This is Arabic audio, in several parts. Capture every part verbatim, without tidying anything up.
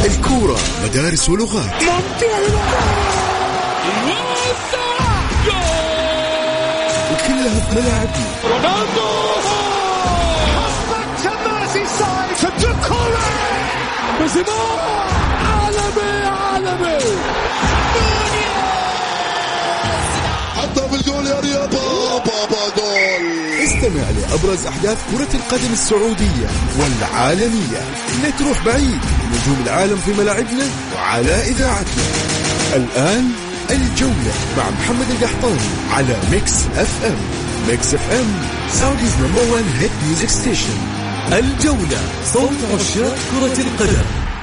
الكورة مدارس ولغات. وكلها في ملاعبنا. رونالدو عالمي عالمي حتى بالجول يا رياض بابا جول. استمع لأبرز أحداث كرة القدم السعودية والعالمية. لا تروح بعيد، نجوم العالم في ملاعبنا وعلى إذاعتنا. الآن الجولة مع محمد القحطاني على ميكس اف ام. ميكس اف ام سعوديز نمبر وان هيت ميوزك ستيشن. الجولة، صوت عشاق كرة القدم.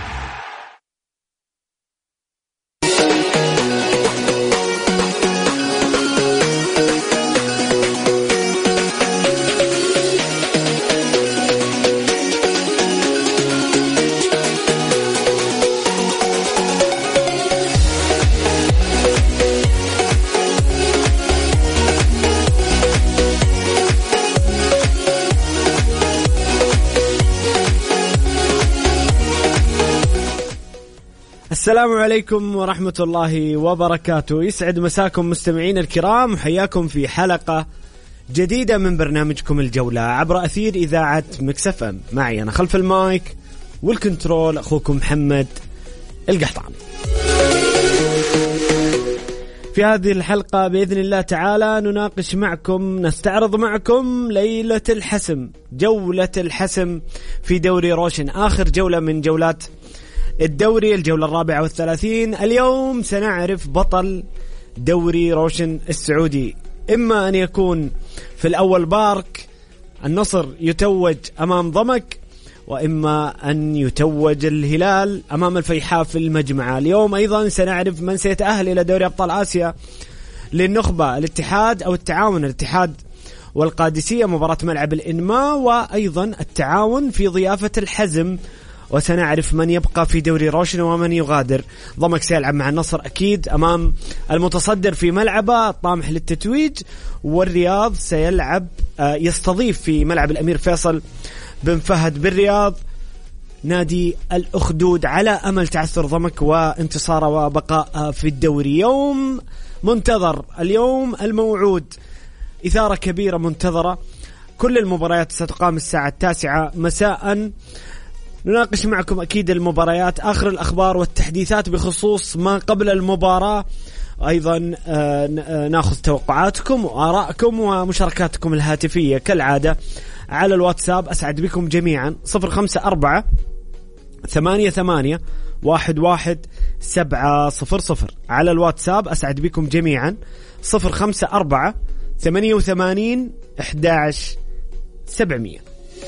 السلام عليكم ورحمة الله وبركاته. يسعد مساكم مستمعين الكرام، وحياكم في حلقة جديدة من برنامجكم الجولة عبر أثير إذاعة ميكس اف ام. معي أنا خلف المايك والكنترول أخوكم محمد القحطاني. في هذه الحلقة بإذن الله تعالى نناقش معكم، نستعرض معكم ليلة الحسم، جولة الحسم في دوري روشن، آخر جولة من جولات الدوري، الجولة الرابعة والثلاثين. اليوم سنعرف بطل دوري روشن السعودي. إما أن يكون في الأول بارك النصر يتوج أمام ضمك، وإما أن يتوج الهلال أمام الفيحاء في المجمعة. اليوم أيضا سنعرف من سيتأهل إلى دوري أبطال آسيا للنخبة، الاتحاد أو التعاون، الاتحاد والقادسية مباراة ملعب الإنماء، وأيضا التعاون في ضيافة الحزم. وسنعرف من يبقى في دوري روشن ومن يغادر. ضمك سيلعب مع النصر أكيد أمام المتصدر في ملعبه الطامح للتتويج، والرياض سيلعب يستضيف في ملعب الأمير فيصل بن فهد بالرياض نادي الأخدود، على أمل تعثر ضمك وانتصاره وبقاء في الدوري. يوم منتظر، اليوم الموعود، إثارة كبيرة منتظرة. كل المباريات ستقام الساعة التاسعة مساء. نناقش معكم أكيد المباريات، آخر الأخبار والتحديثات بخصوص ما قبل المباراة. أيضا ناخذ توقعاتكم وآراءكم ومشاركاتكم الهاتفية كالعادة على الواتساب. أسعد بكم جميعا. صفر خمسة أربعة ثمانية ثمانية واحد واحد سبعة صفر صفر على الواتساب. أسعد بكم جميعا. صفر خمسة أربعة ثمانية وثمانين أحد عشر سبعمية.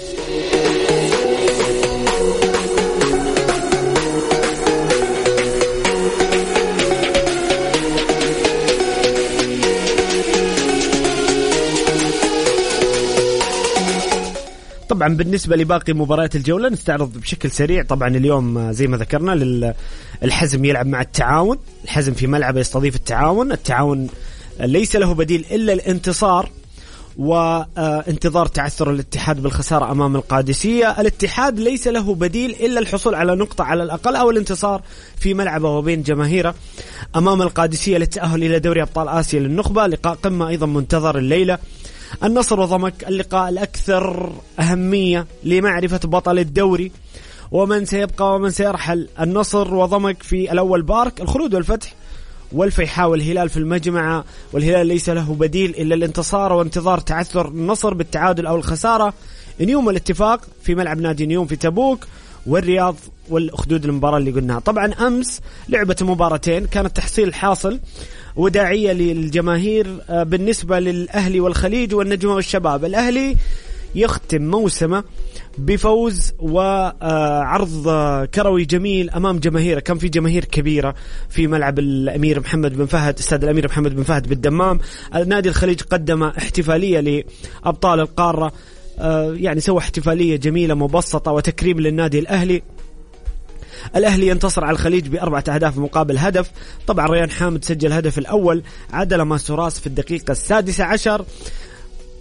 طبعا بالنسبة لباقي مباريات الجولة نستعرض بشكل سريع. طبعا اليوم زي ما ذكرنا الحزم يلعب مع التعاون، الحزم في ملعبه يستضيف التعاون. التعاون ليس له بديل إلا الانتصار وانتظار تعثر الاتحاد بالخسارة أمام القادسية. الاتحاد ليس له بديل إلا الحصول على نقطة على الأقل أو الانتصار في ملعبه وبين جماهيره أمام القادسية للتأهل إلى دوري أبطال آسيا للنخبة. لقاء قمة أيضا منتظر الليلة، النصر وضمك، اللقاء الأكثر أهمية لمعرفة بطل الدوري ومن سيبقى ومن سيرحل. النصر وضمك في الأول بارك، الخلود والفتح والفيحاء والهلال في المجمعة، والهلال ليس له بديل إلا الانتصار وانتظار تعثر النصر بالتعادل أو الخسارة. نيوم الاتفاق في ملعب نادي نيوم في تبوك، والرياض والأخدود المباراة اللي قلناها. طبعا أمس لعبة مباراتين كانت تحصيل حاصل وداعية للجماهير بالنسبة للأهلي والخليج والنجمة والشباب. الأهلي يختم موسمه بفوز وعرض كروي جميل أمام جماهيره. كان في جماهير كبيرة في ملعب الأمير محمد بن فهد، استاد الأمير محمد بن فهد بالدمام. نادي الخليج قدم احتفالية لأبطال القارة، يعني سوى احتفالية جميلة مبسطة وتكريم للنادي الأهلي. الأهلي ينتصر على الخليج بأربعة أهداف مقابل هدف. طبعا ريان حامد سجل هدف الأول، عدل ماسوراس في الدقيقة السادسة عشر.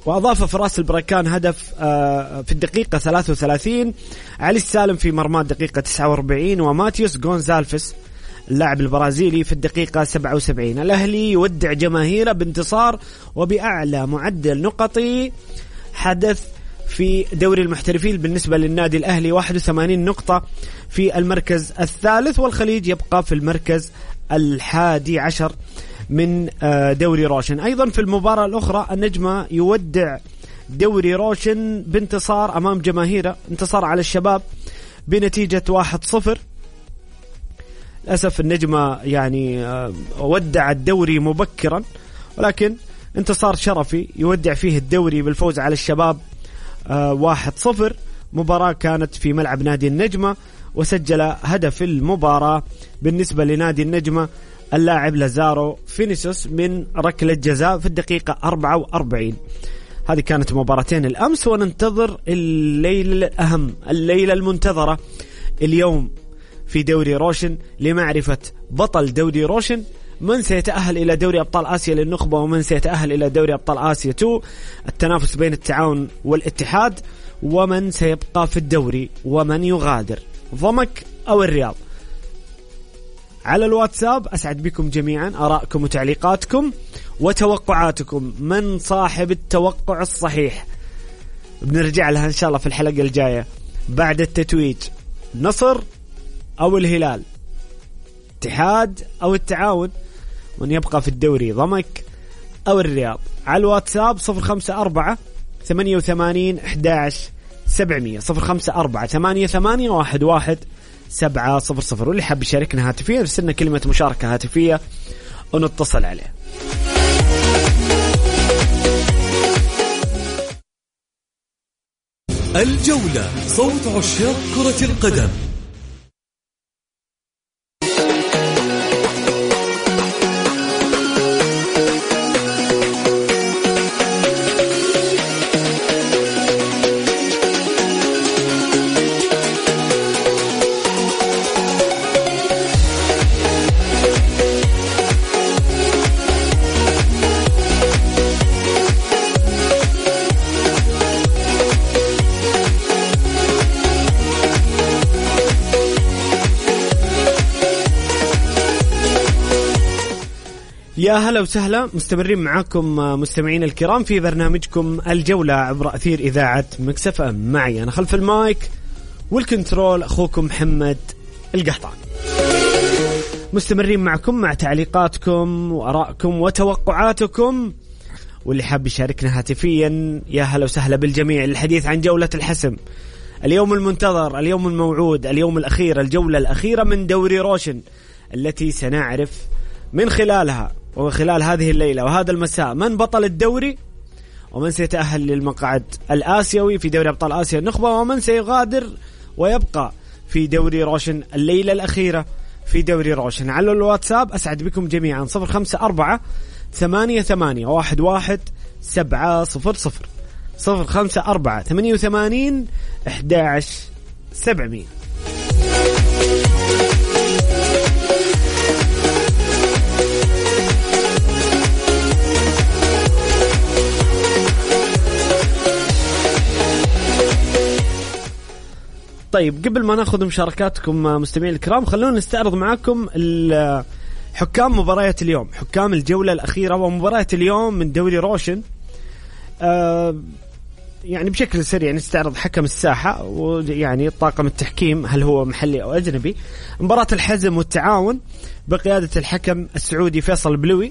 وأضاف فراس البركان هدف في الدقيقة ثلاثة وثلاثين، علي السالم في مرمى الدقيقة تسعة وأربعين، وماتيوس غونزالفيس اللاعب البرازيلي في الدقيقة سبعة وسبعين. الأهلي يودع جماهيره بانتصار وبأعلى معدل نقطي حدث في دوري المحترفين بالنسبة للنادي الأهلي، واحد وثمانين نقطة في المركز الثالث، والخليج يبقى في المركز الحادي عشر من دوري روشن. أيضا في المباراة الأخرى النجمة يودع دوري روشن بانتصار أمام جماهيره، انتصار على الشباب بنتيجة واحد صفر. للأسف النجمة يعني ودع الدوري مبكرا، ولكن انتصار شرفي يودع فيه الدوري بالفوز على الشباب واحد صفر. مباراة كانت في ملعب نادي النجمة، وسجل هدف المباراة بالنسبة لنادي النجمة اللاعب لازارو فينيسوس من ركلة جزاء في الدقيقة أربعة وأربعين. هذه كانت مباراتين الأمس، وننتظر الليلة الأهم، الليلة المنتظرة اليوم في دوري روشن لمعرفة بطل دوري روشن، من سيتأهل إلى دوري أبطال آسيا للنخبة ومن سيتأهل إلى دوري أبطال آسيا اثنين، التنافس بين التعاون والاتحاد، ومن سيبقى في الدوري ومن يغادر، ضمك أو الرياض. على الواتساب أسعد بكم جميعا آراءكم وتعليقاتكم وتوقعاتكم. من صاحب التوقع الصحيح بنرجع لها إن شاء الله في الحلقة الجاية بعد التتويج، نصر أو الهلال، اتحاد أو التعاون، من يبقى في الدوري، ضمك أو الرياض. على الواتساب صفر خمسة أربعة ثمانية وثمانين أحد عشر سبعمية، صفر خمسة أربعة ثمانية ثمانية واحد واحد سبعة صفر صفر. واللي حاب يشاركنا هاتفيا يرسلنا كلمة مشاركة هاتفية ونتصل عليه. الجولة، صوت عشاق كرة القدم. يا هلا وسهلا، مستمرين معاكم مستمعين الكرام في برنامجكم الجولة عبر أثير إذاعة ميكس إف إم. معي أنا خلف المايك والكنترول أخوكم محمد القحطان. مستمرين معكم مع تعليقاتكم وآرائكم وتوقعاتكم، واللي حاب يشاركنا هاتفيا يا هلا وسهلا بالجميع للحديث عن جولة الحسم، اليوم المنتظر، اليوم الموعود، اليوم الأخير، الجولة الأخيرة من دوري روشن، التي سنعرف من خلالها وخلال هذه الليلة وهذا المساء من بطل الدوري ومن سيتأهل للمقعد الآسيوي في دوري أبطال آسيا النخبة، ومن سيغادر ويبقى في دوري روشن الليلة الأخيرة في دوري روشن. على الواتساب أسعد بكم جميعا صفر خمسة أربعة ثمانية ثمانية واحد واحد سبعة صفر صفر، صفر خمسة أربعة ثمانية وثمانين أحد عشر سبعمية. طيب قبل ما ناخذ مشاركاتكم مستمعين الكرام، خلونا نستعرض معاكم حكام مباريات اليوم، حكام الجولة الأخيرة ومباريات اليوم من دوري روشن. آه يعني بشكل سريع نستعرض حكم الساحة، ويعني طاقم التحكيم هل هو محلي أو أجنبي. مباراة الحزم والتعاون بقيادة الحكم السعودي فيصل بلوي.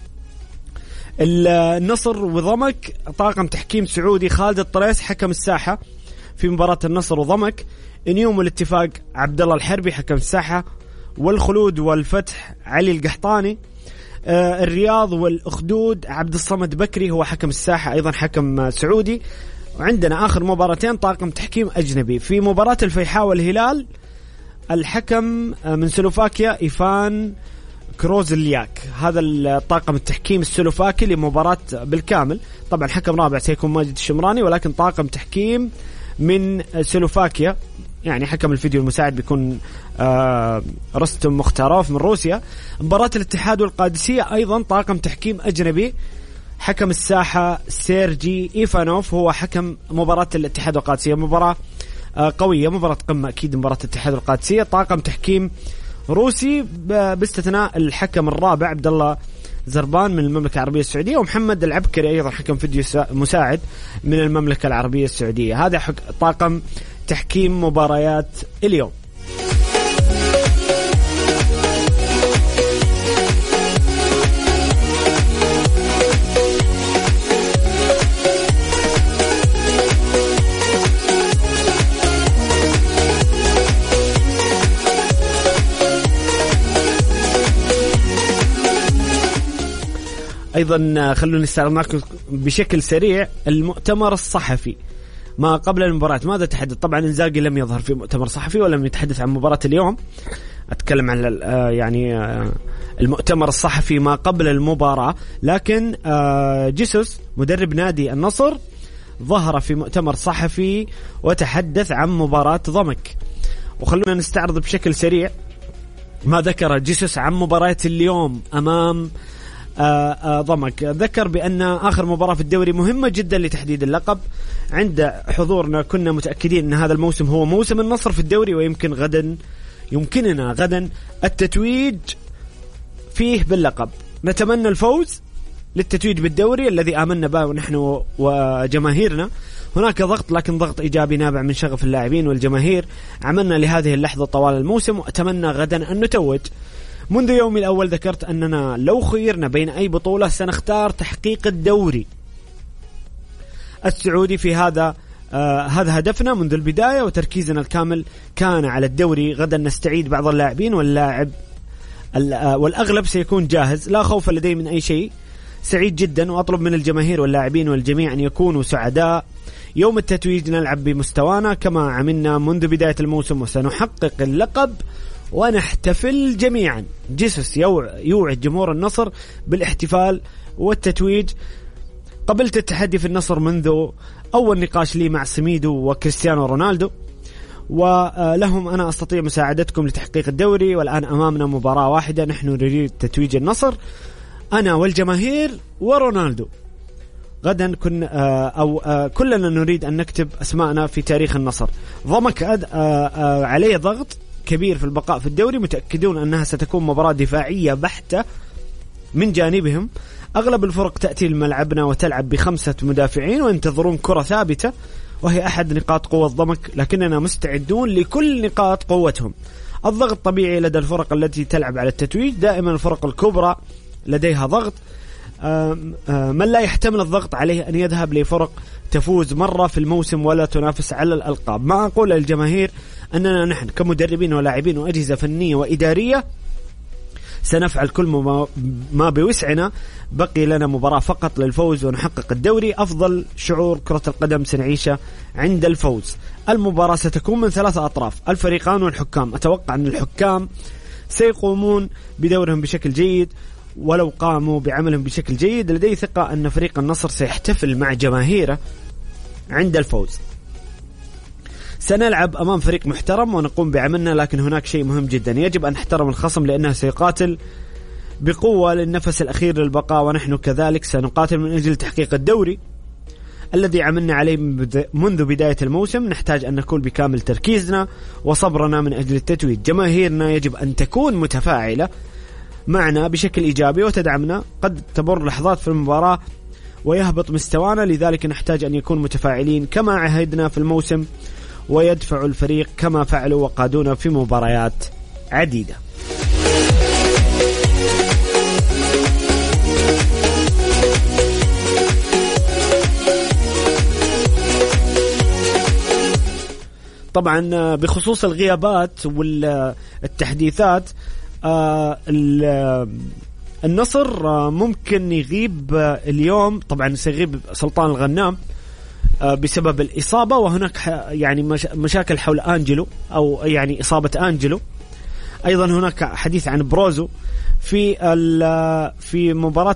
النصر وضمك طاقم تحكيم سعودي خالد الطريس حكم الساحة في مباراة النصر وضمك. نيوم والاتفاق عبد الله الحربي حكم الساحة، والخلود والفتح علي القحطاني. آه الرياض والأخدود عبد الصمد بكري هو حكم الساحة أيضا حكم سعودي. وعندنا آخر مباراتين طاقم تحكيم أجنبي. في مباراة الفيحاء والهلال الحكم من سلوفاكيا إيفان كروزلياك، هذا الطاقم التحكيم السلوفاكي لمباراة بالكامل. طبعا حكم رابع سيكون ماجد الشمراني، ولكن طاقم تحكيم من سلوفاكيا، يعني حكم الفيديو المساعد بيكون آه رستم مختاروف من روسيا. مباراة الاتحاد والقادسية أيضا طاقم تحكيم أجنبي، حكم الساحة سيرجي إيفانوف هو حكم مباراة الاتحاد والقادسية. مباراة قوية، مباراة قمة أكيد، مباراة الاتحاد والقادسية. طاقم تحكيم روسي باستثناء الحكم الرابع عبد الله زربان من المملكة العربية السعودية، ومحمد العبكري أيضا حكم فيديو مساعد من المملكة العربية السعودية. هذا طاقم تحكيم مباريات اليوم. أيضا خلوني استعرض معكم بشكل سريع المؤتمر الصحفي ما قبل المباراة. ماذا تحدث؟ طبعا إنزاغي لم يظهر في مؤتمر صحفي ولم يتحدث عن مباراة اليوم. أتكلم عن يعني المؤتمر الصحفي ما قبل المباراة. لكن جيسوس مدرب نادي النصر ظهر في مؤتمر صحفي وتحدث عن مباراة ضمك. وخلونا نستعرض بشكل سريع ما ذكر جيسوس عن مباراة اليوم أمام آآ آآ ضمك. ذكر بأن آخر مباراة في الدوري مهمة جدا لتحديد اللقب. عند حضورنا كنا متأكدين أن هذا الموسم هو موسم النصر في الدوري، ويمكن غدا يمكننا غدا التتويج فيه باللقب. نتمنى الفوز للتتويج بالدوري الذي آمنا به ونحن وجماهيرنا. هناك ضغط، لكن ضغط إيجابي نابع من شغف اللاعبين والجماهير. عملنا لهذه اللحظة طوال الموسم، وأتمنى غدا أن نتوج. منذ يومي الأول ذكرت أننا لو خيرنا بين أي بطولة سنختار تحقيق الدوري السعودي. في هذا آه هذا هدفنا منذ البداية، وتركيزنا الكامل كان على الدوري. غدا نستعيد بعض اللاعبين واللاعب آه والأغلب سيكون جاهز، لا خوف لدي من أي شيء. سعيد جدا، وأطلب من الجماهير واللاعبين والجميع أن يكونوا سعداء. يوم التتويج نلعب بمستوانا كما عملنا منذ بداية الموسم، وسنحقق اللقب ونحتفل جميعا. جيسوس يوعد جمهور النصر بالاحتفال والتتويج. قبلت التحدي في النصر منذ أول نقاش لي مع سميدو وكريستيانو رونالدو، ولهم أنا أستطيع مساعدتكم لتحقيق الدوري. والآن أمامنا مباراة واحدة، نحن نريد تتويج النصر، أنا والجماهير ورونالدو. غدا كن أو كلنا نريد أن نكتب أسماءنا في تاريخ النصر. ضمك عليه ضغط كبير في البقاء في الدوري، متأكدون أنها ستكون مباراة دفاعية بحتة من جانبهم. أغلب الفرق تأتي لملعبنا وتلعب بخمسة مدافعين وينتظرون كرة ثابتة، وهي أحد نقاط قوة ضمك، لكننا مستعدون لكل نقاط قوتهم. الضغط طبيعي لدى الفرق التي تلعب على التتويج، دائما الفرق الكبرى لديها ضغط. من لا يحتمل الضغط عليه أن يذهب لفرق تفوز مرة في الموسم ولا تنافس على الألقاب. ما أقول للجماهير أننا نحن كمدربين ولاعبين وأجهزة فنية وإدارية سنفعل كل ما بوسعنا. بقي لنا مباراة فقط للفوز ونحقق الدوري. أفضل شعور كرة القدم سنعيشه عند الفوز. المباراة ستكون من ثلاثة أطراف، الفريقان والحكام. أتوقع أن الحكام سيقومون بدورهم بشكل جيد، ولو قاموا بعملهم بشكل جيد لدي ثقة أن فريق النصر سيحتفل مع جماهيره عند الفوز. سنلعب أمام فريق محترم ونقوم بعملنا، لكن هناك شيء مهم جدا، يجب أن نحترم الخصم لأنه سيقاتل بقوة للنفس الأخير للبقاء، ونحن كذلك سنقاتل من أجل تحقيق الدوري الذي عملنا عليه منذ بداية الموسم. نحتاج أن نكون بكامل تركيزنا وصبرنا من أجل التتويج. جماهيرنا يجب أن تكون متفاعلة معنا بشكل إيجابي وتدعمنا. قد تمر لحظات في المباراة ويهبط مستوانا، لذلك نحتاج أن يكون متفاعلين كما عهدنا في الموسم، ويدفع الفريق كما فعلوا وقادونا في مباريات عديدة. طبعا بخصوص الغيابات والتحديثات، النصر ممكن يغيب اليوم، طبعا سيغيب سلطان الغنام بسبب الإصابة، وهناك يعني مشاكل حول أنجلو أو يعني إصابة أنجلو. أيضا هناك حديث عن بروزو في في مباراة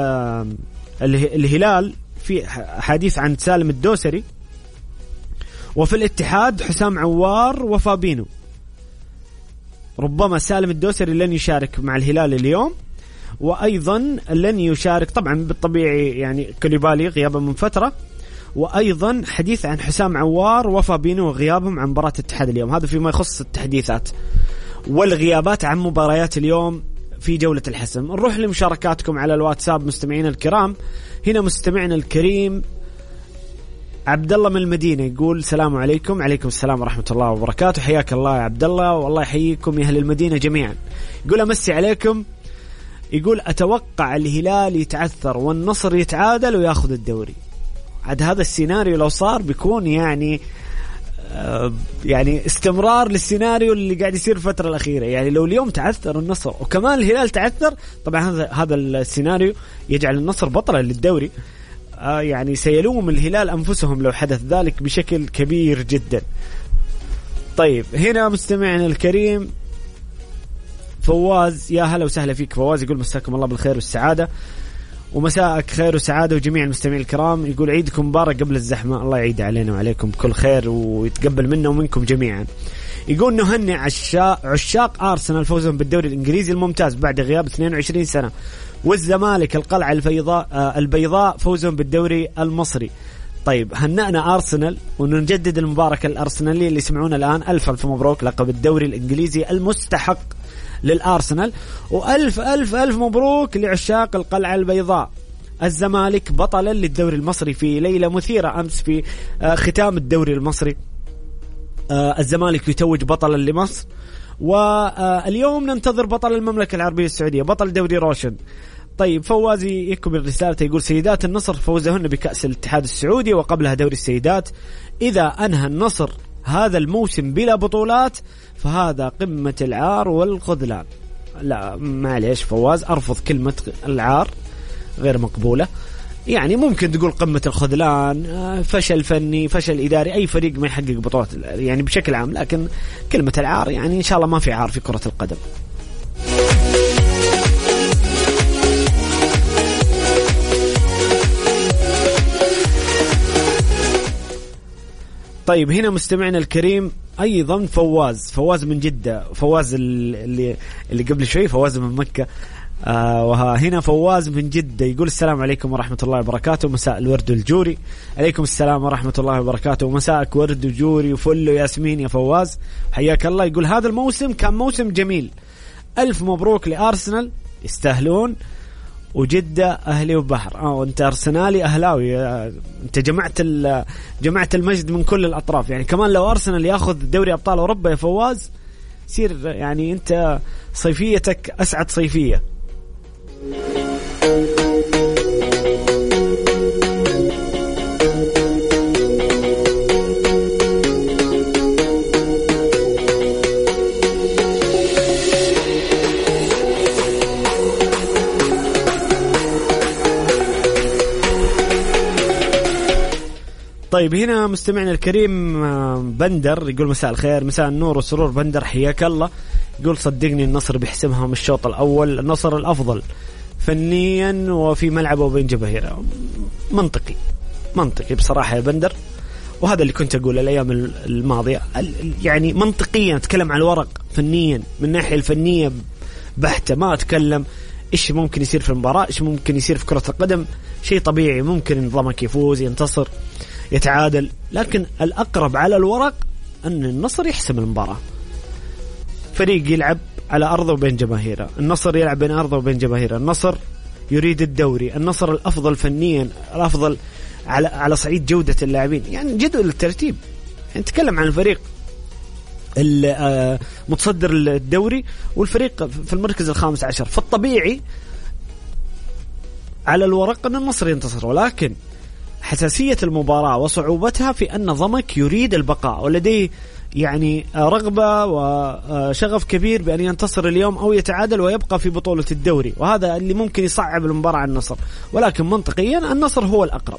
الهلال، في حديث عن سالم الدوسري، وفي الاتحاد حسام عوار وفابينو. ربما سالم الدوسري لن يشارك مع الهلال اليوم، وأيضا لن يشارك طبعا بالطبيعي يعني كوليبالي غيابا من فترة، وأيضا حديث عن حسام عوار وفابينو وغيابهم عن مباراة الاتحاد اليوم. هذا فيما يخص التحديثات والغيابات عن مباريات اليوم في جولة الحسم. نروح لمشاركاتكم على الواتساب مستمعين الكرام. هنا مستمعنا الكريم عبد الله من المدينة يقول السلام عليكم. عليكم السلام ورحمة الله وبركاته. حياك الله يا عبد الله، والله يحييكم يا أهل المدينة جميعا. يقول أمسي عليكم. يقول أتوقع الهلال يتعثر والنصر يتعادل وياخذ الدوري. عاد هذا السيناريو لو صار بيكون يعني آه يعني استمرار للسيناريو اللي قاعد يصير الفترة الأخيرة. يعني لو اليوم تعثر النصر وكمان الهلال تعثر، طبعا هذا هذا السيناريو يجعل النصر بطلا للدوري. آه يعني سيلوم الهلال أنفسهم لو حدث ذلك بشكل كبير جدا. طيب هنا مستمعنا الكريم فواز، يا هلا وسهلا فيك فواز. يقول مساكم الله بالخير والسعادة، ومساءك خير وسعادة وجميع المستمعين الكرام. يقول عيدكم مبارك قبل الزحمة، الله يعيد علينا وعليكم بكل خير ويتقبل منا ومنكم جميعا. يقول نهنئ عشاق, عشاق أرسنال فوزهم بالدوري الإنجليزي الممتاز بعد غياب اثنين وعشرين سنة، والزمالك القلعة البيضاء البيضاء فوزهم بالدوري المصري. طيب هنأنا أرسنال ونجدد المباركة الأرسنالية اللي يسمعون الآن. ألف ألف مبروك لقب الدوري الإنجليزي المستحق للأرسنال، وألف ألف ألف مبروك لعشاق القلعة البيضاء. الزمالك بطلا للدوري المصري في ليلة مثيرة أمس في ختام الدوري المصري. الزمالك يتوج بطلا لمصر، واليوم ننتظر بطل المملكة العربية السعودية بطل دوري روشن. طيب فوازي يكمل رسالته يقول سيدات النصر فوزهن بكأس الاتحاد السعودي وقبلها دوري السيدات. إذا أنهى النصر هذا الموسم بلا بطولات فهذا قمة العار والخذلان. لا معليش فواز، أرفض كلمة العار، غير مقبولة. يعني ممكن تقول قمة الخذلان، فشل فني، فشل إداري، أي فريق ما يحقق بطولات يعني بشكل عام، لكن كلمة العار يعني إن شاء الله ما في عار في كرة القدم. طيب هنا مستمعنا الكريم أيضا فواز فواز من جدة، فواز اللي اللي قبل شوي فواز من مكة. آه وهنا فواز من جدة يقول السلام عليكم ورحمة الله وبركاته، مساء الورد والجوري. عليكم السلام ورحمة الله وبركاته، ومساءك ورد وجوري وفل وياسمين يا فواز، حياك الله. يقول هذا الموسم كان موسم جميل، ألف مبروك لأرسنال يستاهلون، وجدة أهلي وبحر. اه وانت أرسنالي أهلاوي، انت جمعت جمعت المجد من كل الأطراف. يعني كمان لو أرسنال ياخذ دوري أبطال أوروبا يا فواز سير يعني انت صيفيتك أسعد صيفية. طيب هنا مستمعنا الكريم بندر يقول مساء الخير، مساء النور والسرور بندر، حياك الله. يقول صدقني النصر بيحسمها من الشوط الأول، النصر الأفضل فنيا وفي ملعبه وبين جماهيره. منطقي منطقي بصراحة يا بندر، وهذا اللي كنت أقول الأيام الماضية. يعني منطقيا أتكلم على الورق، فنيا من الناحية الفنية بحتة، ما أتكلم إيش ممكن يصير في المباراة، إيش ممكن يصير في كرة القدم. شيء طبيعي، ممكن نظامك يفوز ينتصر يتعادل، لكن الأقرب على الورق أن النصر يحسم المباراة. فريق يلعب على أرضه وبين جماهيره، النصر يلعب بين أرضه وبين جماهيره، النصر يريد الدوري، النصر الأفضل فنيا، الأفضل على على صعيد جودة اللاعبين. يعني جدول الترتيب يعني نتكلم عن الفريق متصدر الدوري والفريق في المركز الخامس عشر، فالطبيعي على الورق أن النصر ينتصر، ولكن حساسية المباراة وصعوبتها في أن ضمك يريد البقاء ولديه يعني رغبة وشغف كبير بأن ينتصر اليوم أو يتعادل ويبقى في بطولة الدوري، وهذا اللي ممكن يصعب المباراة على النصر، ولكن منطقيا النصر هو الأقرب.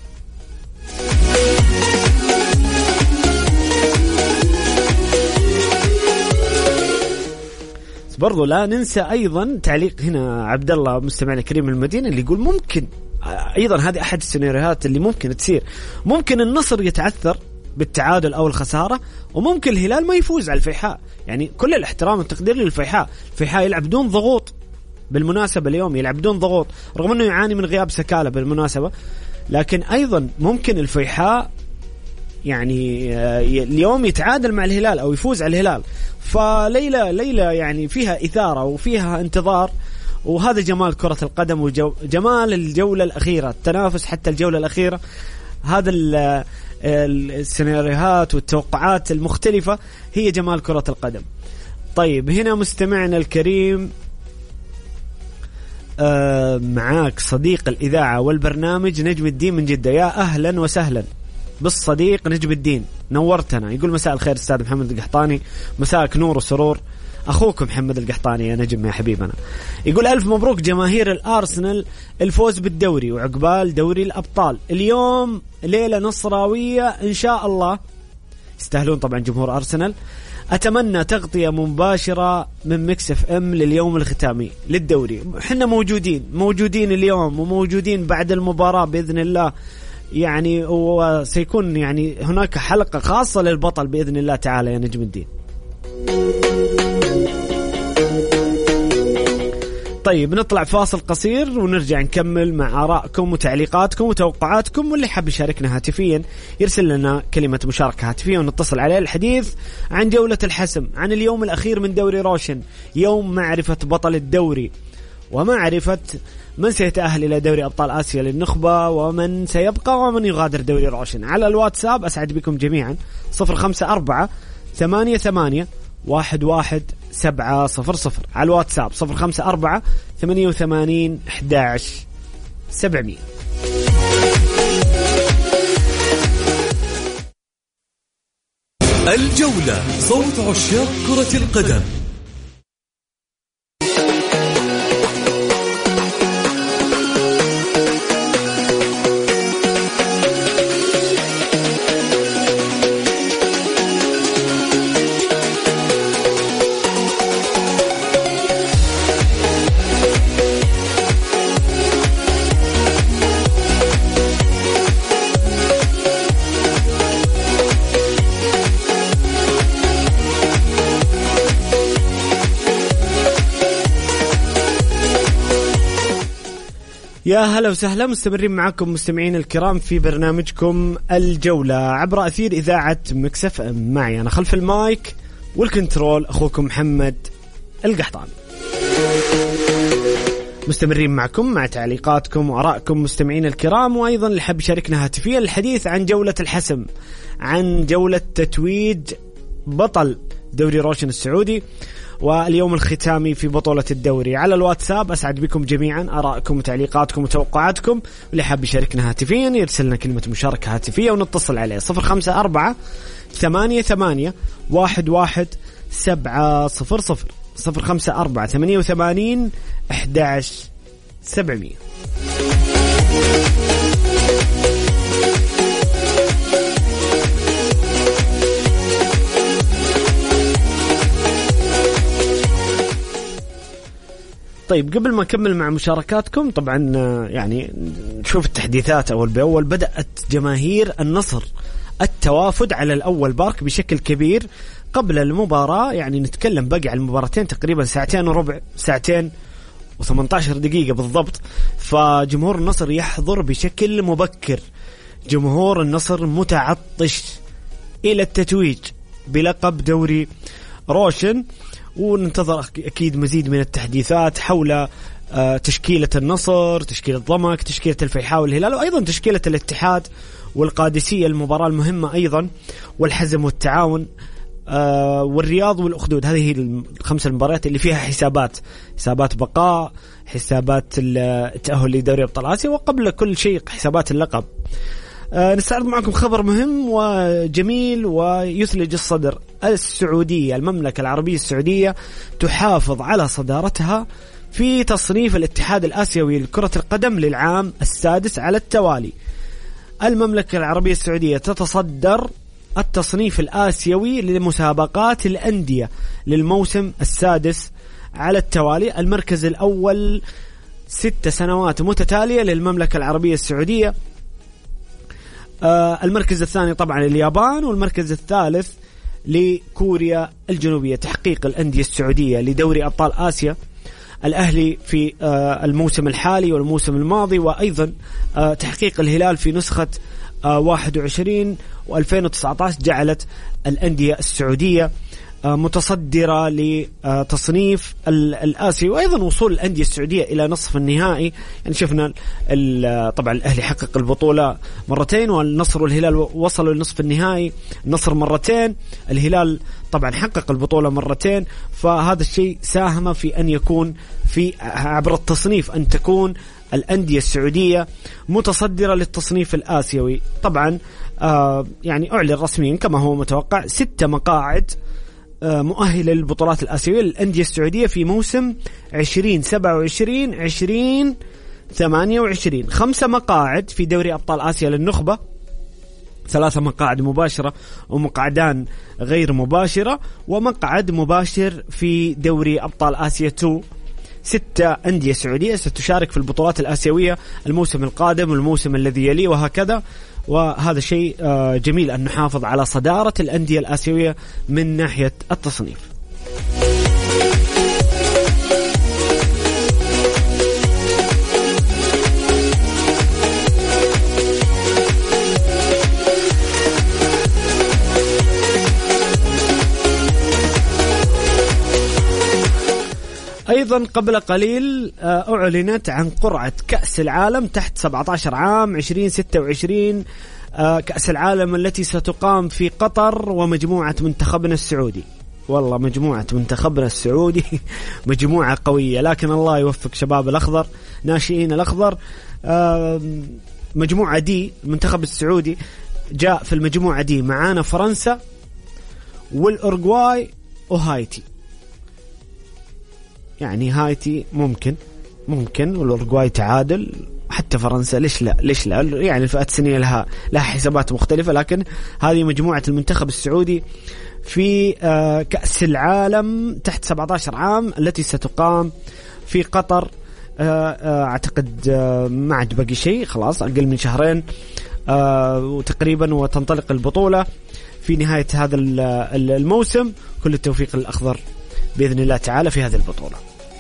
برضو لا ننسى أيضا تعليق هنا عبد الله مستمعنا كريم المدينة اللي يقول ممكن أيضا هذه أحد السيناريوهات اللي ممكن تصير، ممكن النصر يتعثر بالتعادل أو الخسارة، وممكن الهلال ما يفوز على الفيحاء. يعني كل الاحترام والتقدير للفيحاء، الفيحاء يلعب بدون ضغوط بالمناسبة اليوم يلعب بدون ضغوط رغم أنه يعاني من غياب سكالة بالمناسبة، لكن أيضا ممكن الفيحاء يعني اليوم يتعادل مع الهلال أو يفوز على الهلال. فليلة ليلة يعني فيها إثارة وفيها انتظار، وهذا جمال كرة القدم وجمال الجولة الأخيرة، التنافس حتى الجولة الأخيرة. هذا السيناريوهات والتوقعات المختلفة هي جمال كرة القدم. طيب هنا مستمعنا الكريم، آه معاك صديق الإذاعة والبرنامج نجم الدين من جدة. يا أهلا وسهلا بالصديق نجم الدين، نورتنا. يقول مساء الخير أستاذ محمد القحطاني. مساءك نور وسرور، أخوك محمد القحطاني يا نجم يا حبيبنا. يقول ألف مبروك جماهير الأرسنال الفوز بالدوري وعقبال دوري الأبطال. اليوم ليلة نصراوية إن شاء الله، يستاهلون طبعا جمهور أرسنال. أتمنى تغطية مباشرة من ميكس اف ام لليوم الختامي للدوري. حنا موجودين موجودين اليوم وموجودين بعد المباراة بإذن الله، يعني وسيكون يعني هناك حلقة خاصة للبطل بإذن الله تعالى يا نجم الدين. طيب نطلع فاصل قصير ونرجع نكمل مع آرائكم وتعليقاتكم وتوقعاتكم، واللي حاب يشاركنا هاتفيا يرسل لنا كلمة مشاركة هاتفية ونتصل عليه الحديث عن جولة الحسم، عن اليوم الأخير من دوري روشن، يوم معرفة بطل الدوري ومعرفة من سيتأهل إلى دوري أبطال آسيا للنخبة ومن سيبقى ومن يغادر دوري روشن. على الواتساب أسعد بكم جميعا صفر خمسة أربعة ثمانية ثمانية واحد واحد سبعة صفر صفر على الواتساب صفر خمسة أربعة ثمانية وثمانين أحد عشر سبعمية. الجولة صوت عشاق كرة القدم. يا هلا وسهلا، مستمرين معكم مستمعين الكرام في برنامجكم الجولة عبر أثير إذاعة ميكس اف ام. معي أنا خلف المايك والكنترول أخوكم محمد القحطاني. مستمرين معكم مع تعليقاتكم وآرائكم مستمعين الكرام، وأيضا اللي حاب يشاركنا هاتفيا الحديث عن جولة الحسم، عن جولة تتويج بطل دوري روشن السعودي واليوم الختامي في بطولة الدوري. على الواتساب أسعد بكم جميعا آرائكم وتعليقاتكم وتوقعاتكم، واللي حاب يشاركنا هاتفيا يرسلنا كلمة مشاركة هاتفية ونتصل عليه صفر خمسة أربعة ثمانية ثمانية واحد واحد سبعة صفر صفر صفر خمسة أربعة ثمانية وثمانين أحد عشر سبعمية. طيب قبل ما نكمل مع مشاركاتكم، طبعا يعني نشوف التحديثات أول بأول. بدأت جماهير النصر التوافد على الأول بارك بشكل كبير قبل المباراة، يعني نتكلم بقى على المباراتين تقريبا ساعتين وربع، ساعتين وثمانية عشر دقيقة بالضبط. فجمهور النصر يحضر بشكل مبكر، جمهور النصر متعطش إلى التتويج بلقب دوري روشن، وننتظر أكيد مزيد من التحديثات حول تشكيلة النصر، تشكيلة ضمك، تشكيلة الفيحاء والهلال، وأيضا تشكيلة الاتحاد والقادسية المباراة المهمة أيضا، والحزم والتعاون والرياض والأخدود. هذه هي الخمس المباريات اللي فيها حسابات، حسابات بقاء، حسابات التأهل لدوري أبطال آسيا، وقبل كل شيء حسابات اللقب. نستعرض معكم خبر مهم وجميل ويثلج الصدر. السعودية، المملكة العربية السعودية تحافظ على صدارتها في تصنيف الاتحاد الآسيوي لكرة القدم للعام السادس على التوالي. المملكة العربية السعودية تتصدر التصنيف الآسيوي لمسابقات الأندية للموسم السادس على التوالي. المركز الأول ست سنوات متتالية للمملكة العربية السعودية، آه المركز الثاني طبعا اليابان، والمركز الثالث لكوريا الجنوبية. تحقيق الأندية السعودية لدوري أبطال آسيا الأهلي في الموسم الحالي والموسم الماضي، وأيضا تحقيق الهلال في نسخة واحد وعشرين وألفين وتسعة عشر جعلت الأندية السعودية متصدرة لتصنيف الآسيوي، وأيضا وصول الأندية السعودية إلى نصف النهائي. يعني شفنا طبعا الأهلي حقق البطولة مرتين، والنصر والهلال وصلوا لنصف النهائي، النصر مرتين، الهلال طبعا حقق البطولة مرتين. فهذا الشيء ساهم في أن يكون في عبر التصنيف أن تكون الأندية السعودية متصدرة للتصنيف الآسيوي. طبعا آه يعني أعلن رسميا كما هو متوقع ستة مقاعد مؤهلة للبطولات الآسيوية للأندية السعودية في موسم عشرين سبعة وعشرين عشرين ثمانية وعشرين. خمسة مقاعد في دوري أبطال آسيا للنخبة، ثلاثة مقاعد مباشرة ومقعدان غير مباشرة، ومقعد مباشر في دوري أبطال آسيا اثنين. ستة أندية سعودية ستشارك في البطولات الآسيوية الموسم القادم والموسم الذي يليه وهكذا. وهذا شيء جميل أن نحافظ على صدارة الأندية الآسيوية من ناحية التصنيف. أيضا قبل قليل أعلنت عن قرعة كأس العالم تحت سبعة عشر عام عشرين ستة وعشرين، كأس العالم التي ستقام في قطر، ومجموعة منتخبنا السعودي. والله مجموعة منتخبنا السعودي مجموعة قوية، لكن الله يوفق شباب الأخضر ناشئين الأخضر. مجموعة دي المنتخب السعودي جاء في المجموعة دي معانا فرنسا والأورغواي وهايتي. يعني هايتي ممكن ممكن والأورغواي تعادل، حتى فرنسا ليش لا ليش لا يعني الفئات السنية لها لها حسابات مختلفة. لكن هذه مجموعة المنتخب السعودي في كأس العالم تحت سبعة عشر عام التي ستقام في قطر. أعتقد ما عاد باقي شيء، خلاص أقل من شهرين وتقريبا وتنطلق البطولة في نهاية هذا الموسم. كل التوفيق للأخضر بإذن الله تعالى في هذه البطولة.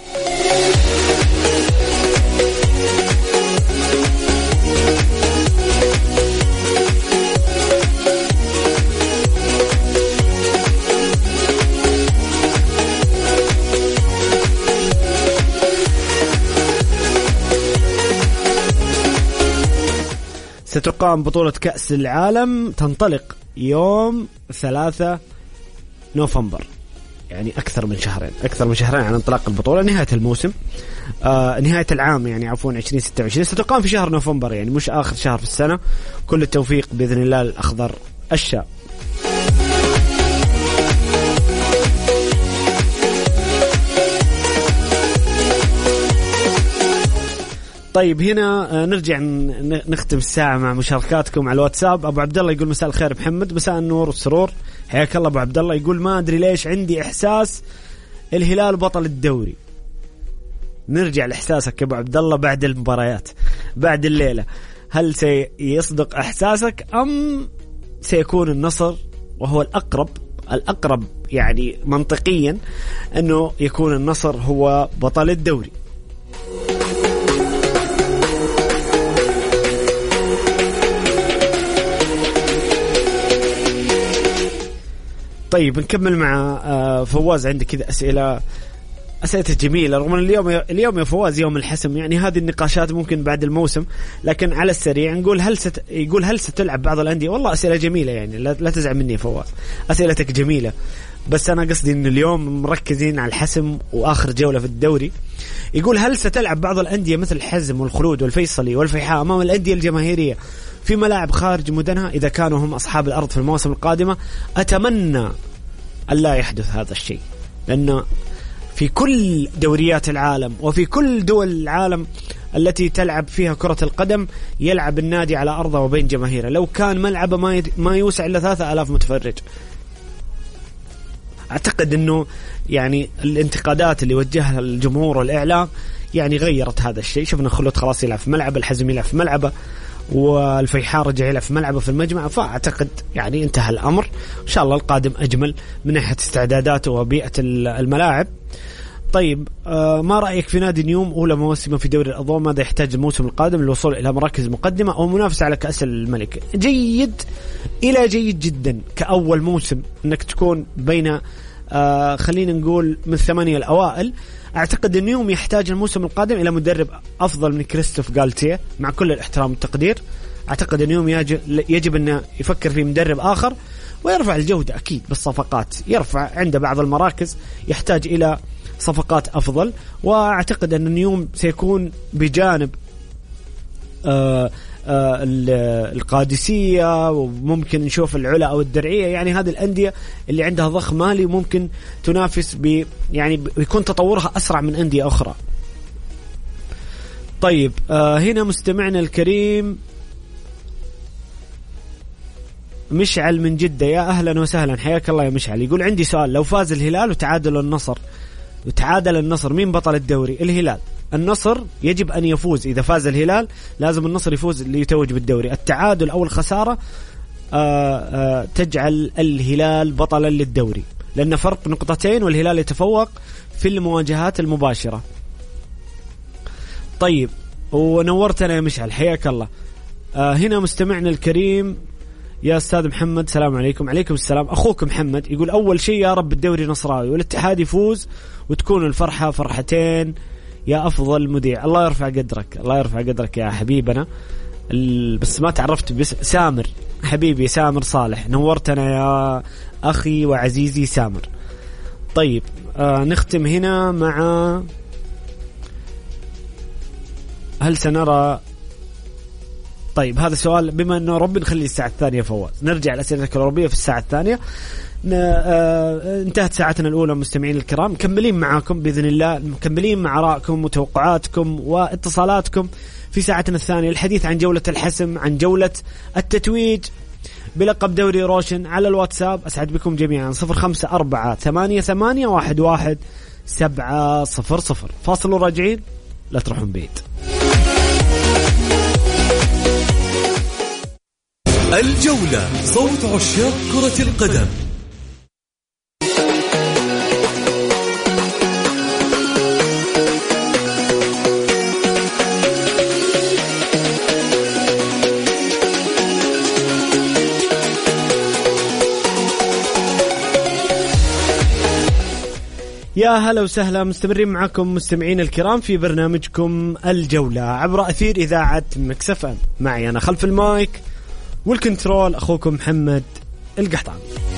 ستقام بطولة كأس العالم، تنطلق يوم ثلاثة نوفمبر، يعني أكثر من شهرين أكثر من شهرين عن انطلاق البطولة. نهاية الموسم آه نهاية العام يعني عفوا عشرين ستة وعشرين ستقام في شهر نوفمبر، يعني مش آخر شهر في السنة. كل التوفيق بإذن الله الأخضر الشاب. طيب هنا نرجع نختم الساعة مع مشاركاتكم على الواتساب. أبو عبد الله يقول مساء الخير محمد، مساء النور والسرور، حياك الله أبو عبد الله. يقول ما أدري ليش عندي إحساس الهلال بطل الدوري. نرجع لإحساسك يا أبو عبد الله بعد المباريات بعد الليلة، هل سيصدق إحساسك أم سيكون النصر وهو الأقرب الأقرب يعني منطقيا أنه يكون النصر هو بطل الدوري؟ طيب نكمل مع فواز. عندك كذا أسئلة أسئلة جميلة، رغم أن اليوم اليوم يا فواز يوم الحسم، يعني هذه النقاشات ممكن بعد الموسم، لكن على السريع نقول هل ست يقول هل ستلعب بعض الأندية؟ والله أسئلة جميلة، يعني لا, لا تزعل مني يا فواز، أسئلتك جميلة، بس أنا قصدي إن اليوم مركزين على الحسم وآخر جولة في الدوري. يقول هل ستلعب بعض الأندية مثل الحزم والخلود والفيصلي والفيحاء أمام الأندية الجماهيرية في ملاعب خارج مدنها إذا كانوا هم أصحاب الأرض في المواسم القادمة؟ أتمنى ألا يحدث هذا الشيء، لأنه في كل دوريات العالم وفي كل دول العالم التي تلعب فيها كرة القدم يلعب النادي على أرضه وبين جماهيره. لو كان ملعبه ما ما يوسع إلا ثلاثة آلاف متفرج، أعتقد أنه يعني الانتقادات اللي وجهها الجمهور والإعلام يعني غيرت هذا الشيء. شفنا خلود خلاص يلعب في ملعبه، الحزم يلعب في ملعبه، والفيحاء رجع يلعب في ملعبه في المجمع، فأعتقد يعني انتهى الأمر. إن شاء الله القادم أجمل من ناحية استعداداته وبيئة الملاعب. طيب آه ما رأيك في نادي نيوم أولى مواسمه في دوري الأضواء؟ ماذا يحتاج الموسم القادم للوصول إلى مراكز مقدمة أو منافسة على كأس الملك؟ جيد إلى جيد جدا كأول موسم أنك تكون بين آه خلينا نقول من الثمانية الأوائل. أعتقد أن نيوم يحتاج الموسم القادم إلى مدرب أفضل من كريستوف غالتيه مع كل الاحترام والتقدير. أعتقد أن نيوم يجب أن يفكر في مدرب آخر ويرفع الجودة أكيد بالصفقات، يرفع عنده بعض المراكز يحتاج إلى صفقات أفضل. وأعتقد أن نيوم سيكون بجانب آه آه القادسية وممكن نشوف العلا أو الدرعية، يعني هذه الأندية اللي عندها ضخ مالي ممكن تنافس ب يعني بيكون تطورها أسرع من أندية أخرى. طيب آه هنا مستمعنا الكريم مشعل من جدة، يا أهلا وسهلا حياك الله يا مشعل. يقول عندي سؤال، لو فاز الهلال وتعادل النصر وتعادل النصر مين بطل الدوري؟ الهلال. النصر يجب أن يفوز، إذا فاز الهلال لازم النصر يفوز ليتوج بالدوري. التعادل أو الخسارة آآ آآ تجعل الهلال بطلا للدوري لأن فرق نقطتين والهلال يتفوق في المواجهات المباشرة. طيب ونورتنا يا مشعل حياك الله. هنا مستمعنا الكريم يا أستاذ محمد، سلام عليكم. عليكم السلام. أخوك محمد يقول أول شيء يا رب الدوري نصراوي والاتحاد يفوز وتكون الفرحة فرحتين يا أفضل مذيع. الله يرفع قدرك، الله يرفع قدرك يا حبيبنا. بس ما تعرفت بس سامر حبيبي، سامر صالح، نورتنا يا أخي وعزيزي سامر. طيب آه نختم هنا مع هل سنرى. طيب هذا سؤال بما أنه ربي نخلي الساعة الثانية فواز، نرجع لأسئلة الأوروبية في الساعة الثانية. آه انتهت ساعتنا الأولى مستمعين الكرام، مكملين معاكم بإذن الله، مكملين مع آرائكم وتوقعاتكم واتصالاتكم في ساعتنا الثانية. الحديث عن جولة الحسم، عن جولة التتويج بلقب دوري روشن على الواتساب. أسعد بكم جميعا. صفر خمسة أربعة ثمانية ثمانية واحد واحد سبعة صفر صفر. فاصل وراجعين، لا تروحون بعيد. الجولة، صوت عشاق كرة القدم. يا هلا وسهلا، مستمرين معكم مستمعين الكرام في برنامجكم الجولة عبر أثير إذاعة ميكس إف إم. معي أنا خلف المايك والكنترول أخوكم محمد القحطان.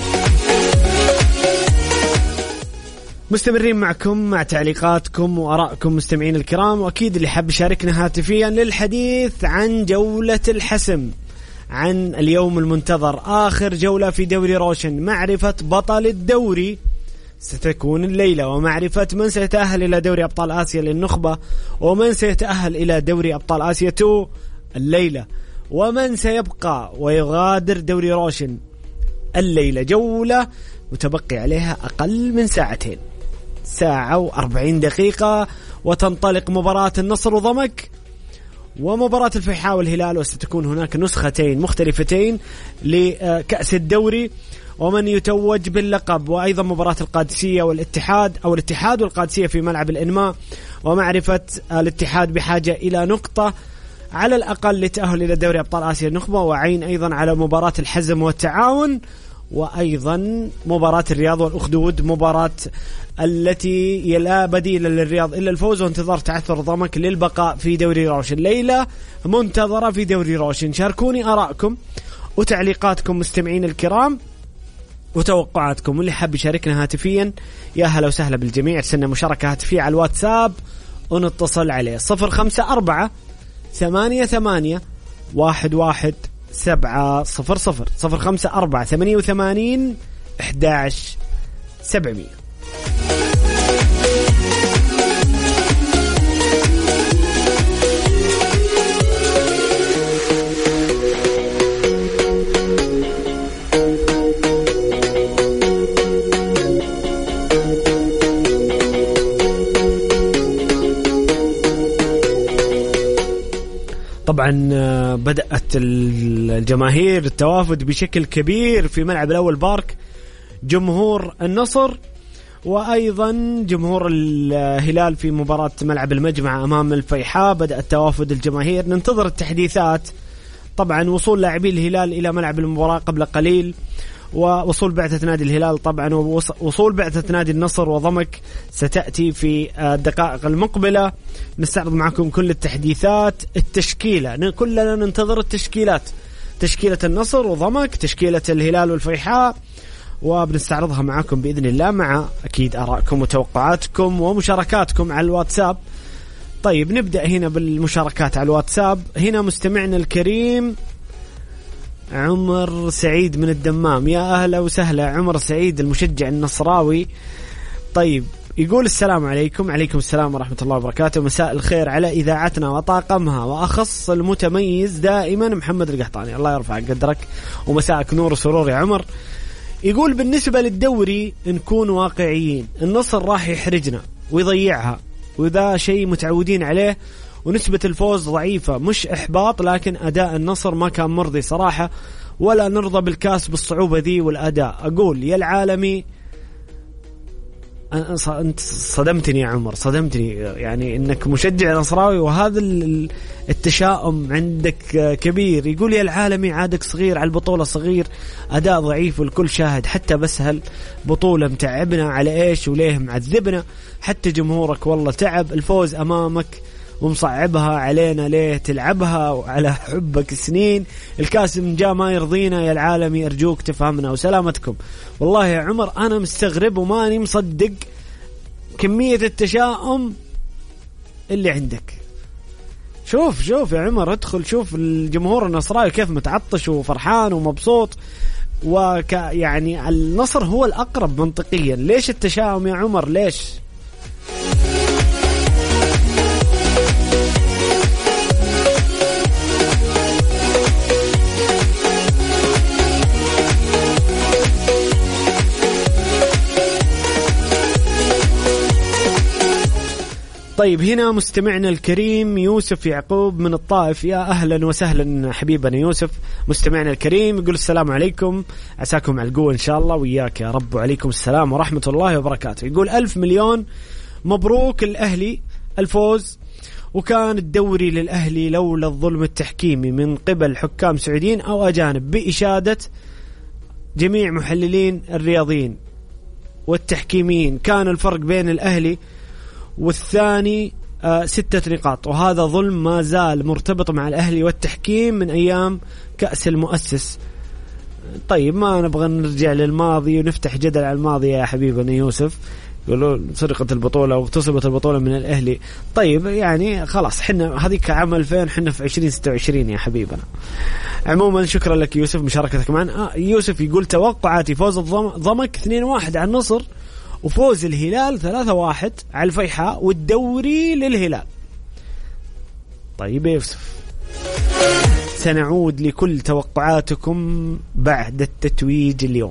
مستمرين معكم مع تعليقاتكم وآرائكم مستمعين الكرام، وأكيد اللي حاب يشاركنا هاتفيا للحديث عن جولة الحسم، عن اليوم المنتظر، آخر جولة في دوري روشن، معرفة بطل الدوري ستكون الليلة، ومعرفة من سيتأهل إلى دوري أبطال آسيا للنخبة، ومن سيتأهل إلى دوري أبطال آسيا تو الليلة، ومن سيبقى ويغادر دوري روشن الليلة. جولة متبقي عليها أقل من ساعتين، ساعة وأربعين دقيقة، وتنطلق مباراة النصر وضمك ومباراة الفيحاء والهلال، وستكون هناك نسختين مختلفتين لكأس الدوري ومن يتوج باللقب، وأيضا مباراة القادسية والاتحاد أو الاتحاد والقادسية في ملعب الإنماء، ومعرفة الاتحاد بحاجة إلى نقطة على الأقل لتأهل إلى دوري أبطال آسيا النخبة، وعين أيضا على مباراة الحزم والتعاون، وأيضا مباراة الرياض والأخدود، مباراة التي لا بديل للرياض إلا الفوز، وانتظار تعثر ضمك للبقاء في دوري روشن. ليلة منتظرة في دوري روشن. شاركوني آراءكم وتعليقاتكم مستمعين الكرام وتوقعاتكم، واللي حاب يشاركنا هاتفيا يا هلا وسهلا بالجميع. ارسلنا مشاركة هاتفية على الواتساب ونتصل عليه صفر خمسة أربعة ثمانية ثمانية واحد واحد سبعة صفر صفر صفر خمسة أربعة ثمانية وثمانين إحداش سبعمية. طبعا بدأت الجماهير التوافد بشكل كبير في ملعب الأول بارك، جمهور النصر وأيضا جمهور الهلال في مباراة ملعب المجمع أمام الفيحاء بدأ التوافد الجماهير. ننتظر التحديثات طبعا، وصول لاعبي الهلال إلى ملعب المباراة قبل قليل، ووصول بعثة نادي الهلال طبعا، ووصول بعثة نادي النصر وضمك ستأتي في الدقائق المقبلة. نستعرض معكم كل التحديثات. التشكيلة كلنا ننتظر التشكيلات، تشكيلة النصر وضمك، تشكيلة الهلال والفيحاء، وبنستعرضها معكم بإذن الله مع أكيد آرائكم وتوقعاتكم ومشاركاتكم على الواتساب. طيب نبدأ هنا بالمشاركات على الواتساب. هنا مستمعنا الكريم عمر سعيد من الدمام، يا أهلا وسهلا عمر سعيد المشجع النصراوي. طيب يقول السلام عليكم. عليكم السلام ورحمة الله وبركاته، مساء الخير على إذاعتنا وطاقمها وأخص المتميز دائما محمد القحطاني، الله يرفع قدرك ومساءك نور وسرور يا عمر. يقول بالنسبة للدوري نكون واقعيين، النصر راح يحرجنا ويضيعها وذا شيء متعودين عليه، ونسبة الفوز ضعيفة، مش إحباط لكن أداء النصر ما كان مرضي صراحة، ولا نرضى بالكاس بالصعوبة ذي والأداء. أقول يا العالمي، أنت صدمتني يا عمر، صدمتني يعني إنك مشجع نصراوي وهذا التشاؤم عندك كبير. يقول يا العالمي عادك صغير على البطولة صغير، أداء ضعيف والكل شاهد، حتى بس هالبطولة متعبنا على إيش وليه معذبنا، حتى جمهورك والله تعب، الفوز أمامك ومصعبها علينا ليه تلعبها وعلى حبك سنين، الكاس من جاء ما يرضينا يا العالمي، أرجوك تفهمنا وسلامتكم. والله يا عمر أنا مستغرب وماني مصدق كمية التشاؤم اللي عندك. شوف شوف يا عمر، ادخل شوف الجمهور النصراوي كيف متعطش وفرحان ومبسوط، وك يعني النصر هو الأقرب منطقيا. ليش التشاؤم يا عمر ليش؟ طيب هنا مستمعنا الكريم يوسف يعقوب من الطائف، يا أهلا وسهلا حبيبنا يوسف مستمعنا الكريم. يقول السلام عليكم، عساكم على القوة إن شاء الله وياك يا رب، وعليكم السلام ورحمة الله وبركاته. يقول ألف مليون مبروك الأهلي الفوز، وكان الدوري للأهلي لولا الظلم التحكيمي من قبل حكام سعوديين أو أجانب بإشادة جميع محللين الرياضيين والتحكيميين، كان الفرق بين الأهلي والثاني آه ستة نقاط، وهذا ظلم ما زال مرتبط مع الأهلي والتحكيم من أيام كأس المؤسس. طيب ما نبغى نرجع للماضي ونفتح جدل على الماضي يا حبيبنا يوسف، يقولوا سرقت البطولة واغتصبت البطولة من الأهلي. طيب يعني خلاص حنا هذيك عام ألفين، حنا في عشرين ستة وعشرين يا حبيبنا. عموما شكرا لك يوسف مشاركتك معنا. آه يوسف يقول توقعاتي فوز الضمك اثنين واحد على النصر، وفوز الهلال ثلاثة واحد على الفيحاء، والدوري للهلال. طيب يا يوسف سنعود لكل توقعاتكم بعد التتويج اليوم.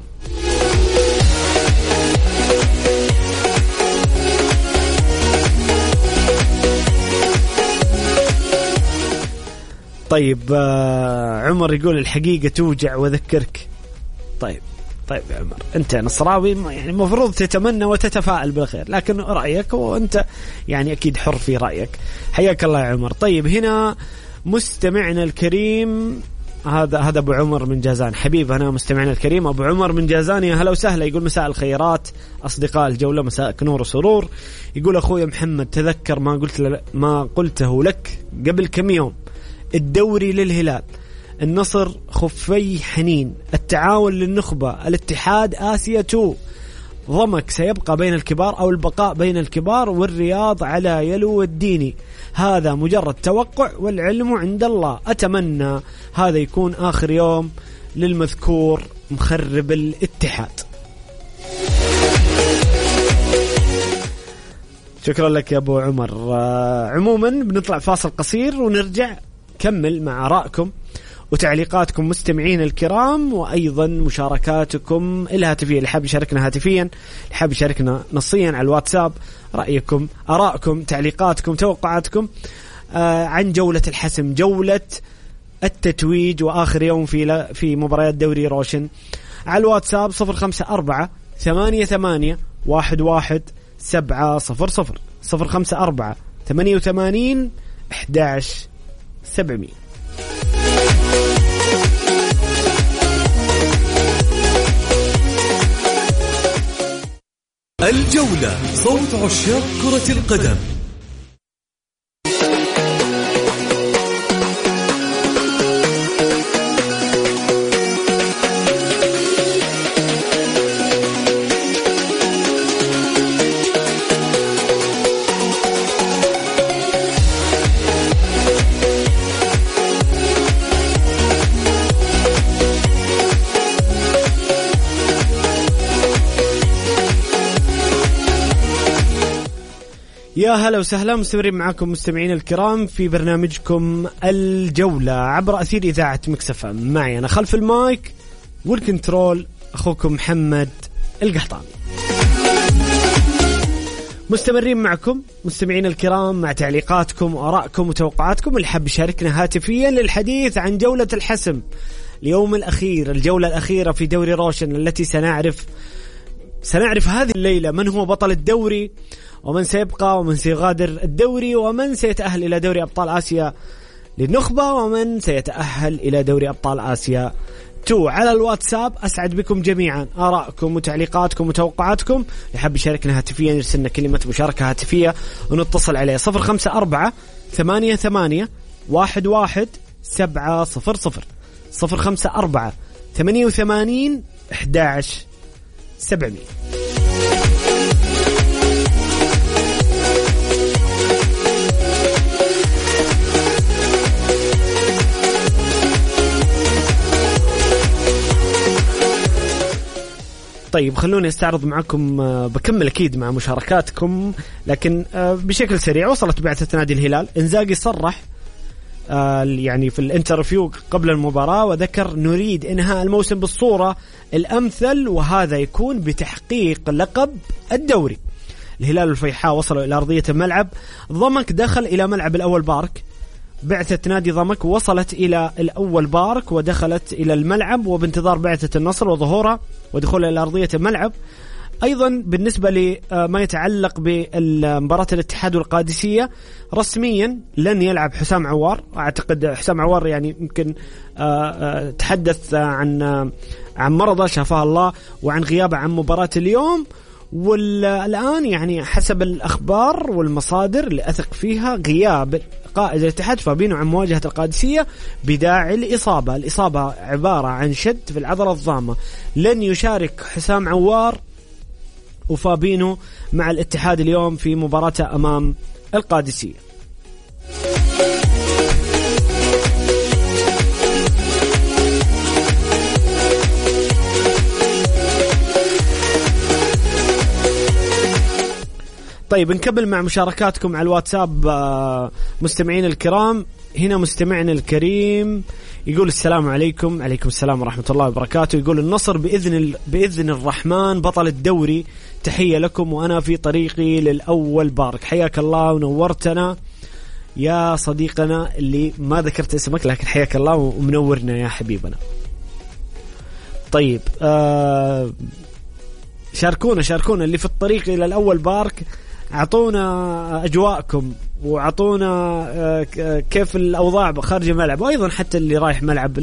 طيب آه عمر يقول الحقيقة توجع وذكرك. طيب طيب يا عمر أنت نصراوي يعني المفروض تتمنى وتتفائل بالخير، لكن رأيك وأنت يعني أكيد حر في رأيك. حياك الله يا عمر. طيب هنا مستمعنا الكريم، هذا هذا أبو عمر من جازان، حبيب أنا مستمعنا الكريم أبو عمر من جازان، يا هلا وسهلا. يقول مساء الخيرات أصدقاء الجولة، مساءك نور وسرور. يقول أخوي محمد تذكر ما قلت ما قلته لك قبل كم يوم، الدوري للهلال، النصر خفي حنين، التعاون للنخبة، الاتحاد آسيا تو، ضمك سيبقى بين الكبار أو البقاء بين الكبار، والرياض على يلو الديني. هذا مجرد توقع والعلم عند الله. أتمنى هذا يكون آخر يوم للمذكور مخرب الاتحاد. شكرا لك يا أبو عمر. عموما بنطلع فاصل قصير ونرجع كمل مع آرائكم وتعليقاتكم مستمعين الكرام، وأيضا مشاركاتكم الهاتفية اللي حاب يشاركنا هاتفيا، اللي حاب يشاركنا نصيا على الواتساب، رأيكم آرائكم تعليقاتكم توقعاتكم آه عن جولة الحسم، جولة التتويج وآخر يوم في في مباريات دوري روشن. على الواتساب صفر خمسة أربعة ثمانية ثمانية واحد واحد سبعة صفر صفر صفر خمسة أربعة ثمانية وثمانين أحد عشر سبعمية. الجولة، صوت عشاق كرة القدم. يا هلا وسهلا، مستمرين معكم مستمعين الكرام في برنامجكم الجولة عبر أثير إذاعة مكسفة. معي أنا خلف المايك والكنترول أخوكم محمد القحطاني. مستمرين معكم مستمعين الكرام مع تعليقاتكم وآرائكم وتوقعاتكم. اللي حاب يشاركنا هاتفيا للحديث عن جولة الحسم اليوم الأخير، الجولة الأخيرة في دوري روشن، التي سنعرف سنعرف هذه الليلة من هو بطل الدوري ومن سيبقى ومن سيغادر الدوري ومن سيتأهل إلى دوري أبطال آسيا للنخبة ومن سيتأهل إلى دوري أبطال آسيا تو. على الواتساب أسعد بكم جميعا آراءكم وتعليقاتكم وتوقعاتكم. يحب يشاركنا هاتفيا يرسلنا كلمة مشاركة هاتفية ونتصل عليه صفر خمسة أربعة ثمانية ثمانية واحد واحد سبعة صفر صفر صفر خمسة أربعة ثمانية وثمانين أحد عشر سبعمية. طيب خلوني استعرض معكم، بكمل أكيد مع مشاركاتكم لكن بشكل سريع. وصلت بعثة نادي الهلال، إنزاغي صرح يعني في الانترفيو قبل المباراة وذكر: نريد إنهاء الموسم بالصورة الأمثل وهذا يكون بتحقيق لقب الدوري. الهلال والفيحاء وصلوا إلى أرضية الملعب. ضمك دخل إلى ملعب الأول بارك. بعثة نادي ضمك وصلت إلى الأول بارك ودخلت إلى الملعب وبانتظار بعثة النصر وظهورها ودخولها إلى أرضية الملعب. أيضا بالنسبة لما يتعلق بمباراة الاتحاد والقادسية، رسميا لن يلعب حسام عوار. أعتقد حسام عوار يعني يمكن تحدث عن عن مرضه شافاه الله وعن غيابه عن مباراة اليوم. والآن يعني حسب الأخبار والمصادر اللي أثق فيها غياب قائد الاتحاد فابينو عن مواجهة القادسية بداعي الإصابة. الإصابة عبارة عن شد في العضلة الضامة. لن يشارك حسام عوار وفابينو مع الاتحاد اليوم في مباراة أمام القادسية. طيب نكمل مع مشاركاتكم على الواتساب مستمعين الكرام. هنا مستمعنا الكريم يقول: السلام عليكم. عليكم السلام ورحمة الله وبركاته. يقول: النصر بإذن بإذن الرحمن بطل الدوري، تحية لكم وأنا في طريقي للأول بارك. حياك الله ونورتنا يا صديقنا اللي ما ذكرت اسمك لكن حياك الله ومنورنا يا حبيبنا. طيب آه شاركونا شاركونا اللي في الطريق إلى الأول بارك، أعطونا أجواءكم وأعطونا كيف الأوضاع خارج الملعب، وأيضا حتى اللي رايح ملعب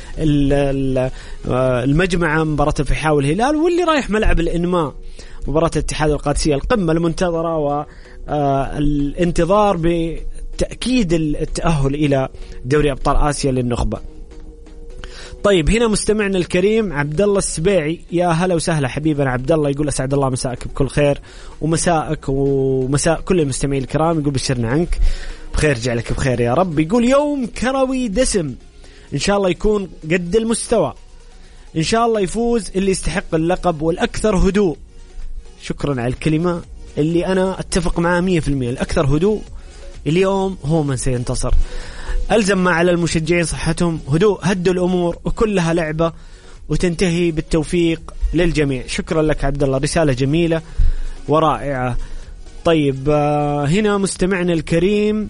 المجمع مباراة الفيحاء والهلال، واللي رايح ملعب الإنماء مباراة الاتحاد القادسية القمة المنتظرة والانتظار بتأكيد التأهل إلى دوري أبطال آسيا للنخبة. طيب هنا مستمعنا الكريم عبد الله السبيعي، يا هلا وسهلا حبيبنا عبد الله. يقول: أسعد الله مساءك بكل خير ومساءك ومساء كل المستمعين الكرام. يقول: بشرنا عنك بخير، جعلك بخير يا رب. يقول: يوم كروي دسم، إن شاء الله يكون قد المستوى، إن شاء الله يفوز اللي يستحق اللقب والأكثر هدوء. شكرا على الكلمة اللي أنا أتفق معها مية في المية. الأكثر هدوء اليوم هو من سينتصر. ألزم ما على المشجعين صحتهم، هدوء، هدوا الأمور وكلها لعبة وتنتهي بالتوفيق للجميع. شكرا لك عبد الله، رسالة جميلة ورائعة. طيب هنا مستمعنا الكريم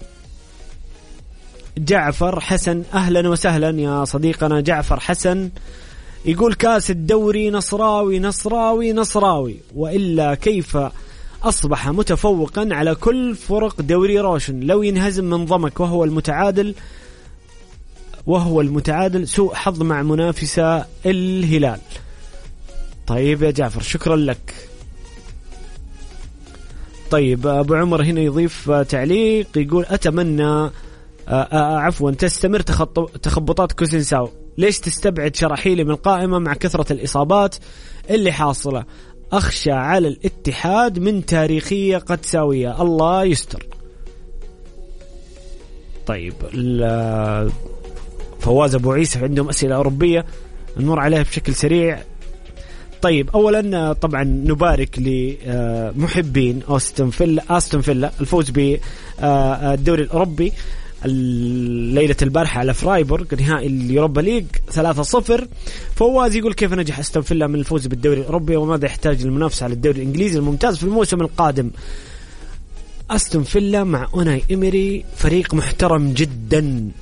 جعفر حسن، أهلا وسهلا يا صديقنا جعفر حسن. يقول كاس الدوري نصراوي نصراوي نصراوي، وإلا كيف أصبح متفوقا على كل فرق دوري روشن؟ لو ينهزم من ضمك وهو المتعادل وهو المتعادل سوء حظ مع منافسة الهلال. طيب يا جعفر شكرا لك. طيب أبو عمر هنا يضيف تعليق يقول أتمنى عفوا تستمر تخبطات كوزنساو، ليش تستبعد شراحيلي من القائمة مع كثرة الإصابات اللي حاصلة؟ أخشى على الاتحاد من تاريخية قد ساوية، الله يستر. طيب فواز أبو عيسى عندهم أسئلة أوروبية نمر عليها بشكل سريع. طيب أولا طبعا نبارك لمحبين أستون فيلا أستون فيلا الفوز بالدوري الأوروبي ليلة البارحة على فرايبورغ نهائي اليوروبا ليج ثلاثة صفر. فواز يقول كيف نجح أستون فيلا من الفوز بالدوري الأوروبي وماذا يحتاج المنافسة على الدوري الإنجليزي الممتاز في الموسم القادم؟ أستون فيلا مع أوناي إيمري فريق محترم جدا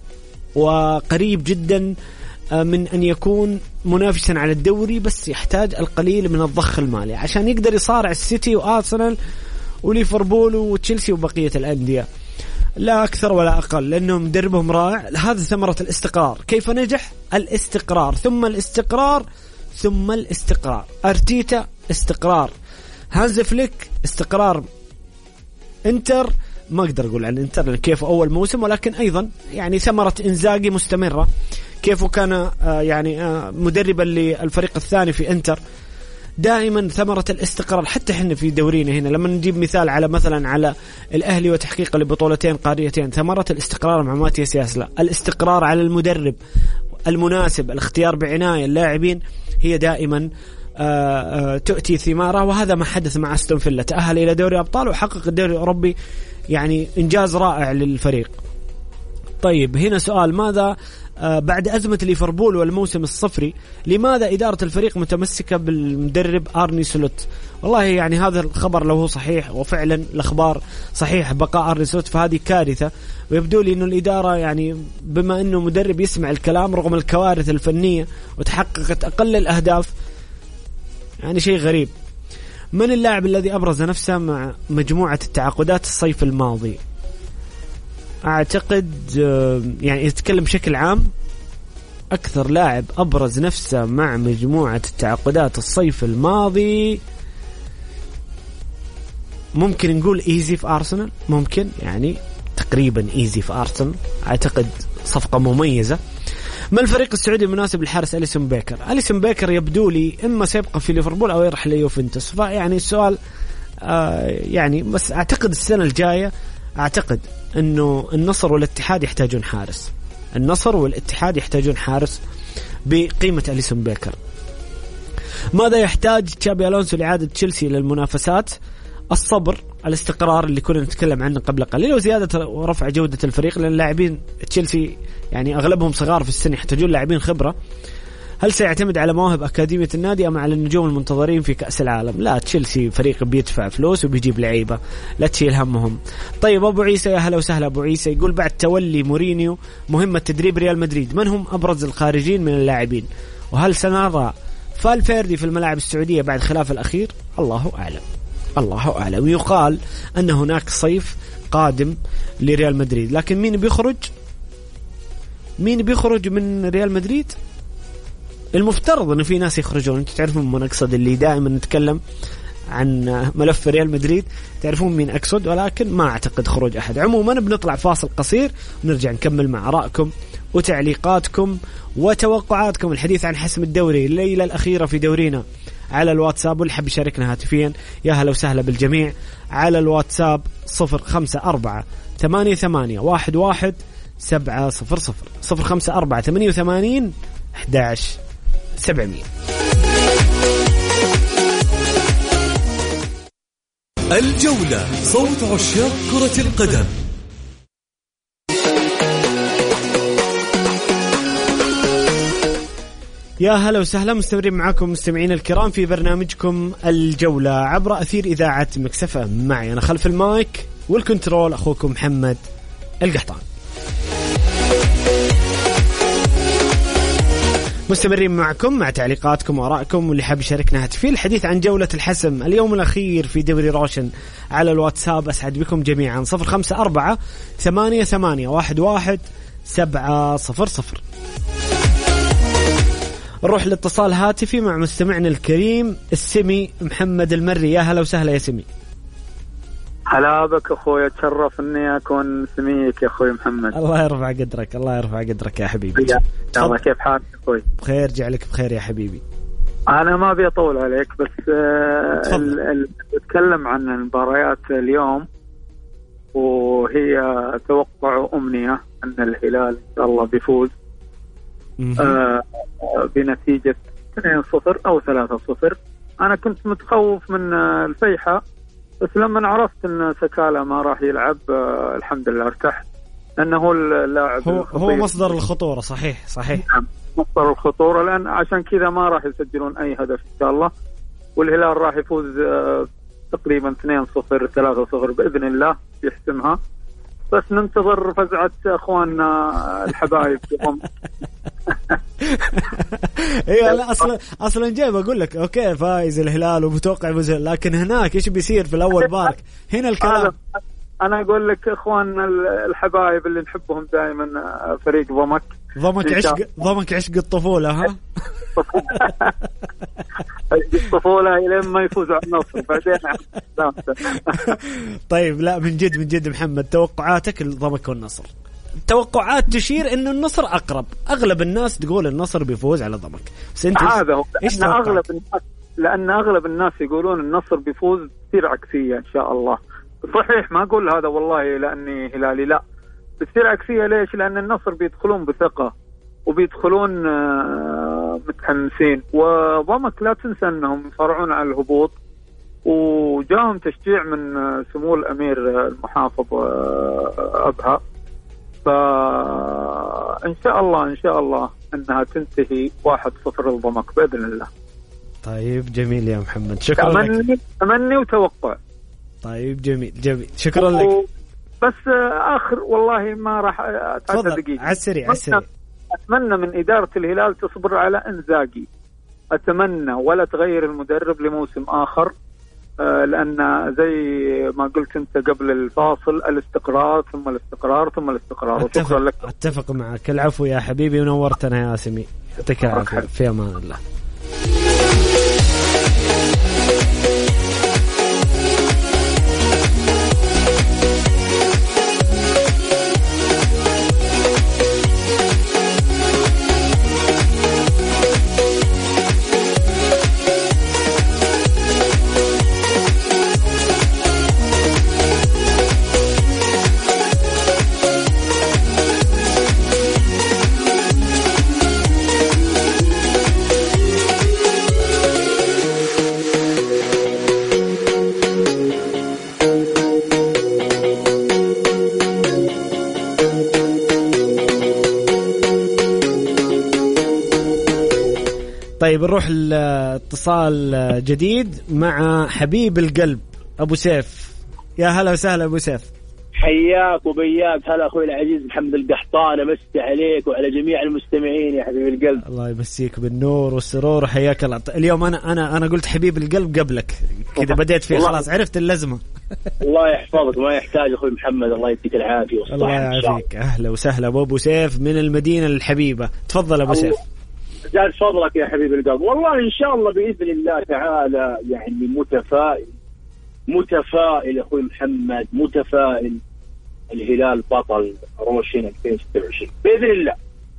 وقريب جدا من أن يكون منافسا على الدوري، بس يحتاج القليل من الضخ المالي عشان يقدر يصارع السيتي وآرسنال وليفربول وتشيلسي وبقية الأندية، لا أكثر ولا أقل، لأنهم مدربهم رائع. هذا ثمرة الاستقرار. كيف نجح؟ الاستقرار ثم الاستقرار ثم الاستقرار. أرتيتا استقرار، هانز فليك استقرار، انتر ما أقدر أقول عن انتر كيف أول موسم، ولكن أيضا يعني ثمرة إنزاغي مستمرة، كيف كان يعني مدربا للفريق الثاني في انتر، دائما ثمرة الاستقرار. حتى احنا في دورينا هنا لما نجيب مثال على مثلا على الأهلي وتحقيق لبطولتين قاريتين، ثمرة الاستقرار مع ماتياس ياسلا، الاستقرار على المدرب المناسب، الاختيار بعناية اللاعبين، هي دائما آآ آآ تؤتي ثمارها. وهذا ما حدث مع أستون فيلا، تأهل إلى دوري أبطال وحقق الدوري الأوروبي، يعني إنجاز رائع للفريق. طيب هنا سؤال، ماذا بعد أزمة ليفربول والموسم الصفري لماذا إدارة الفريق متمسكة بالمدرب آرني سلوت؟ والله يعني هذا الخبر لو هو صحيح، وفعلا الأخبار صحيح بقاء آرني سلوت، فهذه كارثة. ويبدو لي أنه الإدارة يعني بما أنه مدرب يسمع الكلام رغم الكوارث الفنية وتحققت أقل الأهداف، يعني شيء غريب. من اللاعب الذي أبرز نفسه مع مجموعة التعاقدات الصيف الماضي؟ أعتقد يعني يتكلم بشكل عام، أكثر لاعب أبرز نفسه مع مجموعة التعاقدات الصيف الماضي ممكن نقول إيزي في أرسنال، ممكن يعني تقريبا إيزي في أرسنال، أعتقد صفقة مميزة. ما الفريق السعودي المناسب للحارس أليسون بيكر؟ أليسون بيكر يبدو لي إما سيبقى في ليفربول أو يرحل ليوفنتوس، فيعني السؤال آه يعني بس أعتقد السنة الجاية أعتقد أنه النصر والاتحاد يحتاجون حارس، النصر والاتحاد يحتاجون حارس بقيمة أليسون بيكر. ماذا يحتاج تشابي ألونسو لإعادة تشيلسي للمنافسات؟ الصبر، الاستقرار اللي كنا نتكلم عنه قبل قليل، وزيادة ورفع جودة الفريق، لأن لاعبين تشيلسي يعني أغلبهم صغار في السن، يحتاجون لاعبين خبرة. هل سيعتمد على مواهب أكاديمية النادي أم على النجوم المنتظرين في كأس العالم؟ لا، تشيلسي فريق بيدفع فلوس وبيجيب لعيبة، لا تشيل همهم. طيب أبو عيسى، يا هلا وسهلا أبو عيسى، يقول بعد تولي مورينيو مهمة تدريب ريال مدريد من هم أبرز الخارجين من اللاعبين؟ وهل سنرى فالفيردي في الملاعب السعودية بعد خلاف الأخير؟ الله أعلم، الله أعلم. يقال أن هناك صيف قادم لريال مدريد، لكن مين بيخرج؟ مين بيخرج من ريال مدريد؟ المفترض أن في ناس يخرجون. أنتوا تعرفون من أقصد، اللي دائما نتكلم عن ملف ريال مدريد تعرفون مين أقصد، ولكن ما أعتقد خروج أحد. عموما بنطلع فاصل قصير ونرجع نكمل مع آرائكم وتعليقاتكم وتوقعاتكم. الحديث عن حسم الدوري الليلة الأخيرة في دورينا على الواتساب، واللي حب يشاركنا هاتفيا يا هلا وسهلا بالجميع على الواتساب صفر خمسة أربعة ثمانية ثمانية واحد واحد سبعة صفر صفر صفر خمسة أربعة ثمانية وثمانين أحد عشر سبعمية. الجولة، صوت عشاق كرة القدم. يا هلا وسهلا، مستمرين معكم مستمعين الكرام في برنامجكم الجولة عبر أثير إذاعة مكس إف إم. معي أنا خلف المايك والكنترول أخوكم محمد القحطان. مستمرين معكم مع تعليقاتكم وآرائكم، واللي حاب يشاركنا في الحديث عن جولة الحسم اليوم الأخير في دوري روشن على الواتساب. أسعد بكم جميعا. صفر خمسة أربعة ثمانية ثمانية واحد واحد سبعة صفر صفر. نروح لاتصال هاتفي مع مستمعنا الكريم السمي محمد المري. يا هلا وسهلا يا سمي. هلا بك أخوي، أتشرف أني أكون سميك يا أخوي محمد. الله يرفع قدرك، الله يرفع قدرك يا حبيبي. الله كيف حالك أخوي؟ بخير، جعلك بخير يا حبيبي. أنا ما أبي أطول عليك، بس أتكلم عن المباريات اليوم، وهي توقع أمنية أن الهلال إن شاء الله بيفوز آه بنتيجة اثنين صفر أو ثلاثة صفر. أنا كنت متخوف من الفيحة، بس لما عرفت أن سكالة ما راح يلعب آه الحمد لله ارتحت، أنه اللاعب هو, هو مصدر الخطورة. صحيح صحيح مصدر الخطورة، لأن عشان كذا ما راح يسجلون أي هدف إن شاء الله، والهلال راح يفوز آه تقريبا اثنين صفر ثلاثة صفر بإذن الله يحسمها. بس ننتظر فزعة أخواننا الحبايب. ايه لا اصلا اصلا جاي بقول لك اوكي فايز الهلال ومتوقع فوز، لكن هناك ايش بيصير في الاول بارك هنا الكلام. انا اقول لك اخواننا الحبايب اللي نحبهم دائما فريق ضمك ضمك عشق ضمك عشق الطفوله. ها الطفوله الى ما يفوز على النصر بعدين. طيب لا من جد من جد محمد، توقعاتك لضمك والنصر؟ توقعات تشير إنه النصر أقرب، أغلب الناس تقول النصر بيفوز على ضمك. هذا هو، لأن أغلب الناس لأن أغلب الناس يقولون النصر بيفوز تصير عكسية إن شاء الله. صحيح ما أقول هذا والله لأني هلالي، لا بتصير عكسية. ليش؟ لأن النصر بيدخلون بثقة وبيدخلون متحمسين، وضمك لا تنسى أنهم يصارعون على الهبوط، وجاهم تشجيع من سمو الأمير المحافظ أبها. فإن شاء الله إن شاء الله أنها تنتهي واحد صفر لضمك بإذن الله. طيب جميل يا محمد، شكرا أمني لك. أمني وتوقع. طيب جميل جميل شكرا لك. بس آخر والله ما راح أتعدى دقيقة على السريع على السريع. أتمنى من إدارة الهلال تصبر على إنزاغي، أتمنى، ولا تغير المدرب لموسم آخر، لأن زي ما قلت أنت قبل الفاصل الاستقرار ثم الاستقرار ثم الاستقرار. وشكرا لك. أتفق معك. العفو يا حبيبي ونورتنا يا سمي. يعطيك العافية. في أمان الله. طيب نروح الاتصال جديد مع حبيب القلب أبو سيف. يا هلا وسهلا أبو سيف. حياك وبياك. هلا أخوي العزيز محمد القحطان، أمسي عليك وعلى جميع المستمعين يا حبيب القلب. الله يمسيك بالنور والسرور وحياك الله. اليوم أنا أنا أنا قلت حبيب القلب قبلك كذا، بديت فيه خلاص عرفت اللزمة. الله يحفظك، ما يحتاج أخوي محمد. الله يديك العافية والصحة. الله يعافيك. أهلا وسهلا أبو سيف من المدينة الحبيبة. تفضل أبو سيف. زاد فضلك يا حبيب القلب. والله إن شاء الله بإذن الله تعالى يعني متفائل متفائل أخوي محمد، متفائل. الهلال بطل روشن ألفين وستة وعشرين بإذن الله.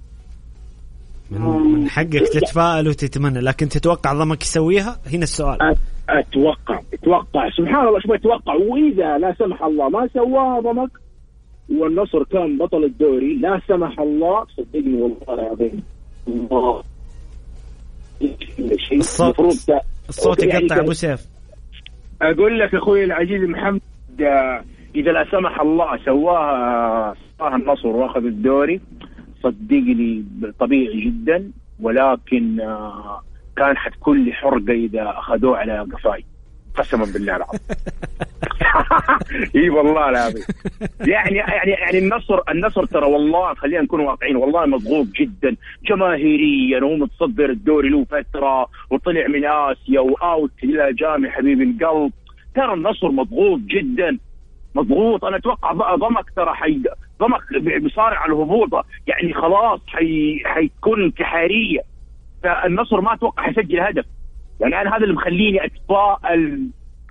من حقك تتفائل وتتمنى، لكن تتوقع ضمك يسويها؟ هنا السؤال. أتوقع أتوقع سبحان الله شو أتوقع. وإذا لا سمح الله ما سواها ضمك والنصر كان بطل الدوري، لا سمح الله، صدقني والله العظيم الله الصوت الصوت يقطع أبو سيف. أقول لك أخوي العزيز محمد، إذا لا سمح الله سواها سواها النصر وأخذ الدوري، صدقني طبيعي جدا، ولكن كان حتكون لي حرقة إذا أخذوه على قفاي قسما بالله العظيم. اي والله العظيم. يعني يعني يعني النصر النصر ترى والله خلينا نكون واقعيين، والله مضغوط جدا جماهيريا، وهو متصدر الدوري له فتره وطلع من اسيا واوت الى جامي حبيب القلب. ترى النصر مضغوط جدا مضغوط. انا اتوقع ضمك ترى حي ضمك بيصارع على الهبوط، يعني خلاص حي حيكون انتحاريه. فالنصر ما اتوقع حيسجل هدف، يعني انا هذا اللي مخليني اتفائل.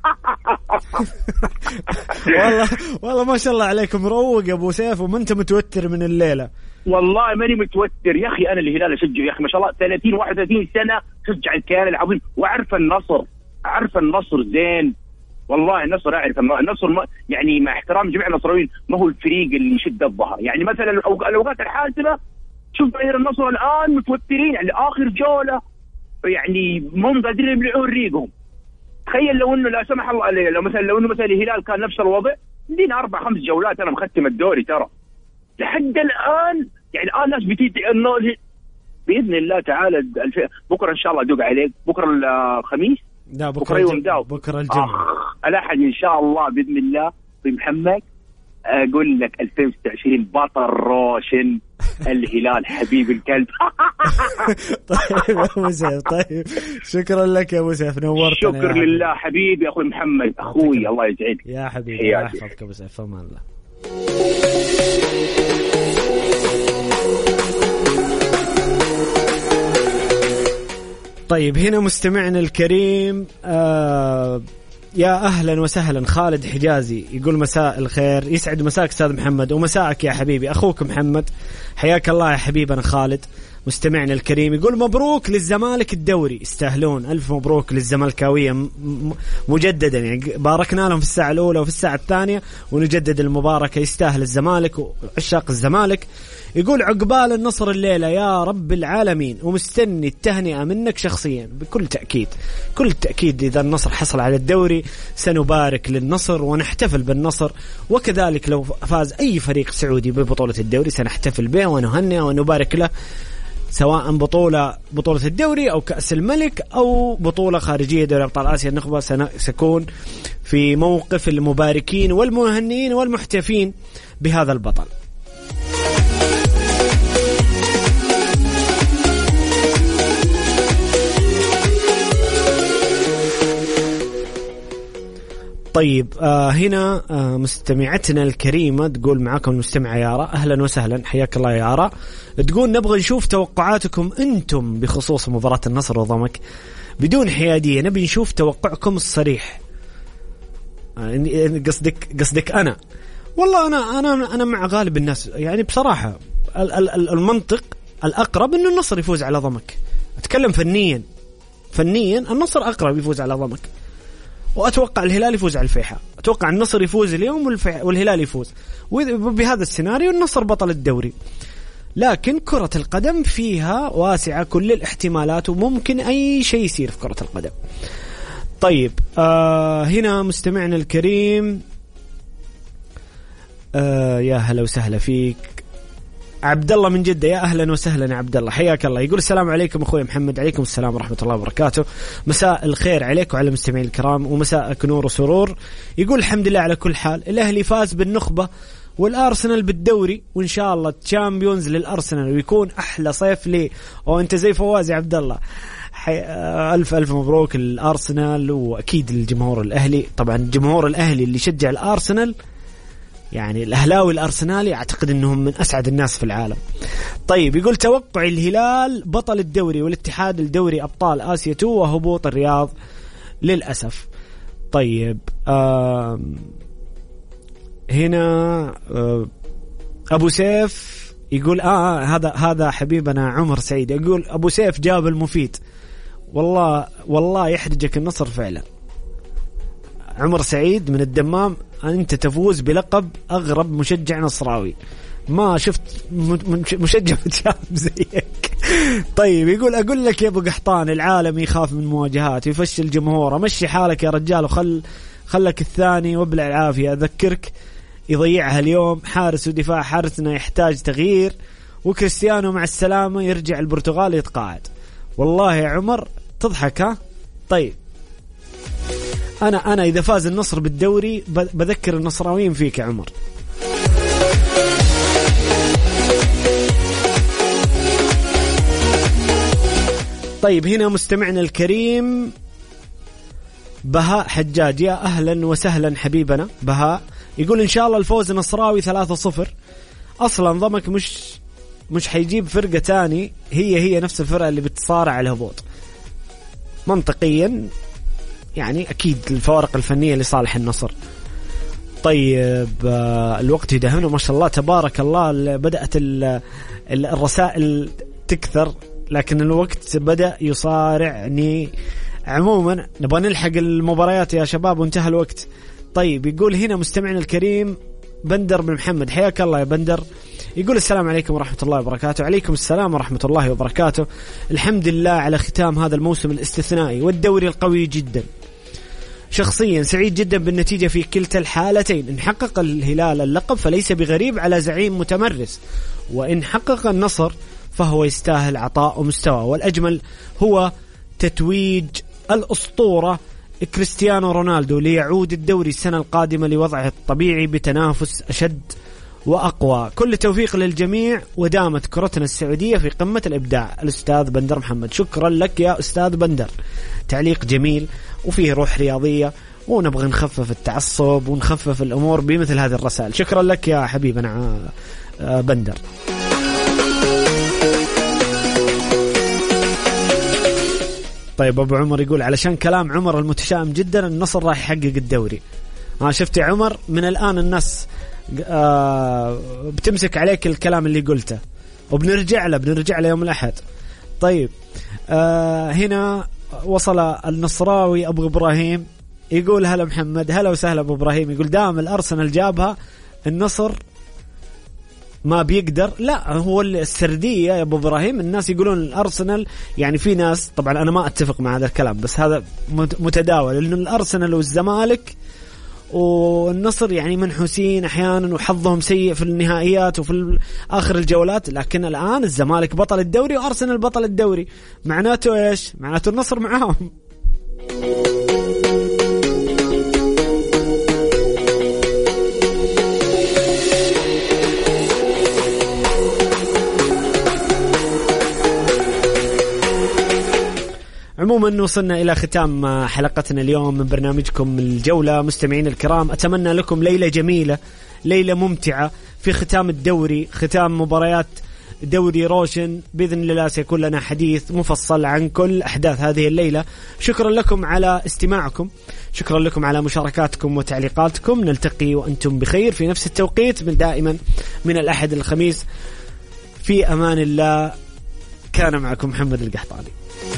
والله والله ما شاء الله عليكم مروق يا ابو سيف، وما انت متوتر من الليله. والله ماني متوتر يا اخي، انا الهلال اشجع يا اخي ما شاء الله ثلاثين واحد وثلاثين سنه شجع الكيان العظيم، وعرف النصر عرف النصر زين. والله النصر اعرف النصر ما يعني مع احترام جميع النصراويين ما هو الفريق اللي يشد الظهر. يعني مثلا الاوقات الحاسمه شوف جماهير النصر الان متوترين، يعني اخر جوله يعني مو قادرين يبلعون ريقهم. تخيل لو انه لا سمح الله عليه لو مثلا لو انه مثلا الهلال كان نفس الوضع، لينا اربع خمس جولات انا مختم الدوري ترى لحد الان. يعني الان الناس بتيجي انه باذن الله تعالى الف... بكره ان شاء الله ادق عليك بكره الخميس. لا بكره بكره, الجم... بكرة الجمعه آه. الاحد ان شاء الله باذن الله بمحمد اقول لك ألفين وستة وعشرين بطل روشن الهلال حبيب الكلب. طيب يا ابو سيف، طيب شكرا لك يا ابو سيف، نورتنا. شكر لله حبيبي اخوي محمد اخوي، الله يسعدك يا حبيبي، الله يحفظك ابو سيف، امان الله. طيب هنا مستمعنا الكريم آه يا أهلا وسهلا خالد حجازي يقول مساء الخير، يسعد مساك أستاذ محمد ومساءك يا حبيبي، أخوك محمد حياك الله يا حبيبنا خالد. مستمعنا الكريم يقول مبروك للزمالك الدوري، يستاهلون، ألف مبروك للزملكاوية مجددا، يعني باركنا لهم في الساعة الأولى وفي الساعة الثانية ونجدد المباركة، يستاهل الزمالك وعشاق الزمالك. يقول عقبال النصر الليلة يا رب العالمين، ومستني التهنئة منك شخصيا بكل تأكيد. كل تأكيد إذا النصر حصل على الدوري سنبارك للنصر ونحتفل بالنصر، وكذلك لو فاز أي فريق سعودي ببطولة الدوري سنحتفل به ونهنئه ونبارك له، سواء بطولة بطولة الدوري أو كأس الملك أو بطولة خارجية دوري أبطال آسيا النخبة، سنكون في موقف المباركين والمهنئين والمحتفين بهذا البطل. طيب آه هنا آه مستمعتنا الكريمة تقول معاكم المستمعة يارا، أهلا وسهلا حياك الله يارا. تقول نبغى نشوف توقعاتكم أنتم بخصوص مباراة النصر وضمك بدون حيادية، نبي نشوف توقعكم الصريح. آه قصدك قصدك أنا والله أنا أنا أنا مع غالب الناس، يعني بصراحة المنطق الأقرب إنه النصر يفوز على ضمك. أتكلم فنيا فنيا النصر أقرب يفوز على ضمك، وأتوقع الهلال يفوز على الفيحاء. أتوقع النصر يفوز اليوم والهلال يفوز، وبهذا السيناريو النصر بطل الدوري. لكن كرة القدم فيها واسعة كل الاحتمالات، وممكن أي شيء يصير في كرة القدم. طيب آه هنا مستمعنا الكريم آه يا هلا وسهلا فيك عبد الله من جدة، يا أهلا وسهلا يا عبد الله حياك الله. يقول السلام عليكم أخوي محمد. عليكم السلام ورحمة الله وبركاته، مساء الخير عليك وعلى المستمعين الكرام ومساءك نور وسرور. يقول الحمد لله على كل حال، الأهلي فاز بالنخبة والأرسنال بالدوري، وإن شاء الله تشامبيونز للأرسنال ويكون أحلى صيف لي. وأنت زي فواز يا عبد الله، ألف ألف مبروك الأرسنال، وأكيد الجمهور الأهلي. طبعا الجمهور الأهلي اللي شجع الأرسنال يعني الأهلاوي الأرسنالي أعتقد أنهم من أسعد الناس في العالم. طيب يقول توقع الهلال بطل الدوري والاتحاد الدوري أبطال آسيا تو وهبوط الرياض للأسف. طيب آه هنا آه أبو سيف يقول آه هذا هذا حبيبنا عمر سعيد يقول أبو سيف جاب المفيد، والله والله يحرجك النصر فعلا. عمر سعيد من الدمام، أنت تفوز بلقب أغرب مشجع نصراوي، ما شفت مشجع متشاب زيك. طيب يقول أقول لك يا أبو قحطان العالم يخاف من مواجهات ويفشل جمهوره، مشي حالك يا رجال وخل خلك الثاني وابلع العافية. أذكرك يضيعها اليوم، حارس ودفاع حارسنا يحتاج تغيير، وكريستيانو مع السلامة يرجع البرتغال يتقاعد. والله يا عمر تضحك ها. طيب أنا أنا إذا فاز النصر بالدوري بذكر النصراويين فيك يا عمر. طيب هنا مستمعنا الكريم بهاء حجاج، يا أهلا وسهلا حبيبنا بهاء، يقول إن شاء الله الفوز نصراوي ثلاثة صفر. أصلا ضمك مش مش حيجيب فرقة تاني، هي هي نفس الفرقة اللي بتصارع على الهبوط منطقيا، يعني أكيد الفوارق الفنية لصالح النصر. طيب الوقت يدهمنا ما شاء الله تبارك الله، بدأت الرسائل تكثر لكن الوقت بدأ يصارعني. عموما نبغى نلحق المباريات يا شباب وانتهى الوقت. طيب يقول هنا مستمعنا الكريم بندر بن محمد، حياك الله يا بندر، يقول السلام عليكم ورحمة الله وبركاته. عليكم السلام ورحمة الله وبركاته. الحمد لله على ختام هذا الموسم الاستثنائي والدوري القوي جدا. شخصيا سعيد جدا بالنتيجة في كلتا الحالتين. إن حقق الهلال اللقب فليس بغريب على زعيم متمرس، وإن حقق النصر فهو يستاهل عطاء ومستوى، والأجمل هو تتويج الأسطورة كريستيانو رونالدو ليعود الدوري السنة القادمة لوضعه الطبيعي بتنافس أشد وأقوى. كل توفيق للجميع، ودامت كرتنا السعودية في قمة الإبداع. الأستاذ بندر محمد. شكرا لك يا أستاذ بندر، تعليق جميل وفيه روح رياضية، ونبغى نخفف التعصب ونخفف الأمور بمثل هذه الرسائل. شكرا لك يا حبيبنا بندر. طيب أبو عمر يقول علشان كلام عمر المتشائم جدا النصر راح يحقق الدوري. ها شفت يا عمر، من الآن الناس آه بتمسك عليك الكلام اللي قلته، وبنرجع له بنرجع له يوم الأحد. طيب آه هنا وصل النصراوي أبو إبراهيم يقول هلا محمد، هلا وسهلا أبو إبراهيم، يقول دام الأرسنال جابها النصر ما بيقدر. لا هو السردية يا أبو إبراهيم، الناس يقولون الأرسنال، يعني في ناس طبعا أنا ما أتفق مع هذا الكلام بس هذا متداول، لأنه الأرسنال والزمالك والنصر يعني منحوسين أحيانا وحظهم سيء في النهائيات وفي آخر الجولات، لكن الآن الزمالك بطل الدوري وأرسنال بطل الدوري، معناته إيش؟ معناته النصر معاهم. عموما وصلنا إلى ختام حلقتنا اليوم من برنامجكم الجولة. مستمعين الكرام أتمنى لكم ليلة جميلة، ليلة ممتعة في ختام الدوري، ختام مباريات دوري روشن. بإذن الله سيكون لنا حديث مفصل عن كل أحداث هذه الليلة. شكرا لكم على استماعكم، شكرا لكم على مشاركاتكم وتعليقاتكم. نلتقي وأنتم بخير في نفس التوقيت من دائما من الأحد الخميس. في أمان الله. كان معكم محمد القحطاني.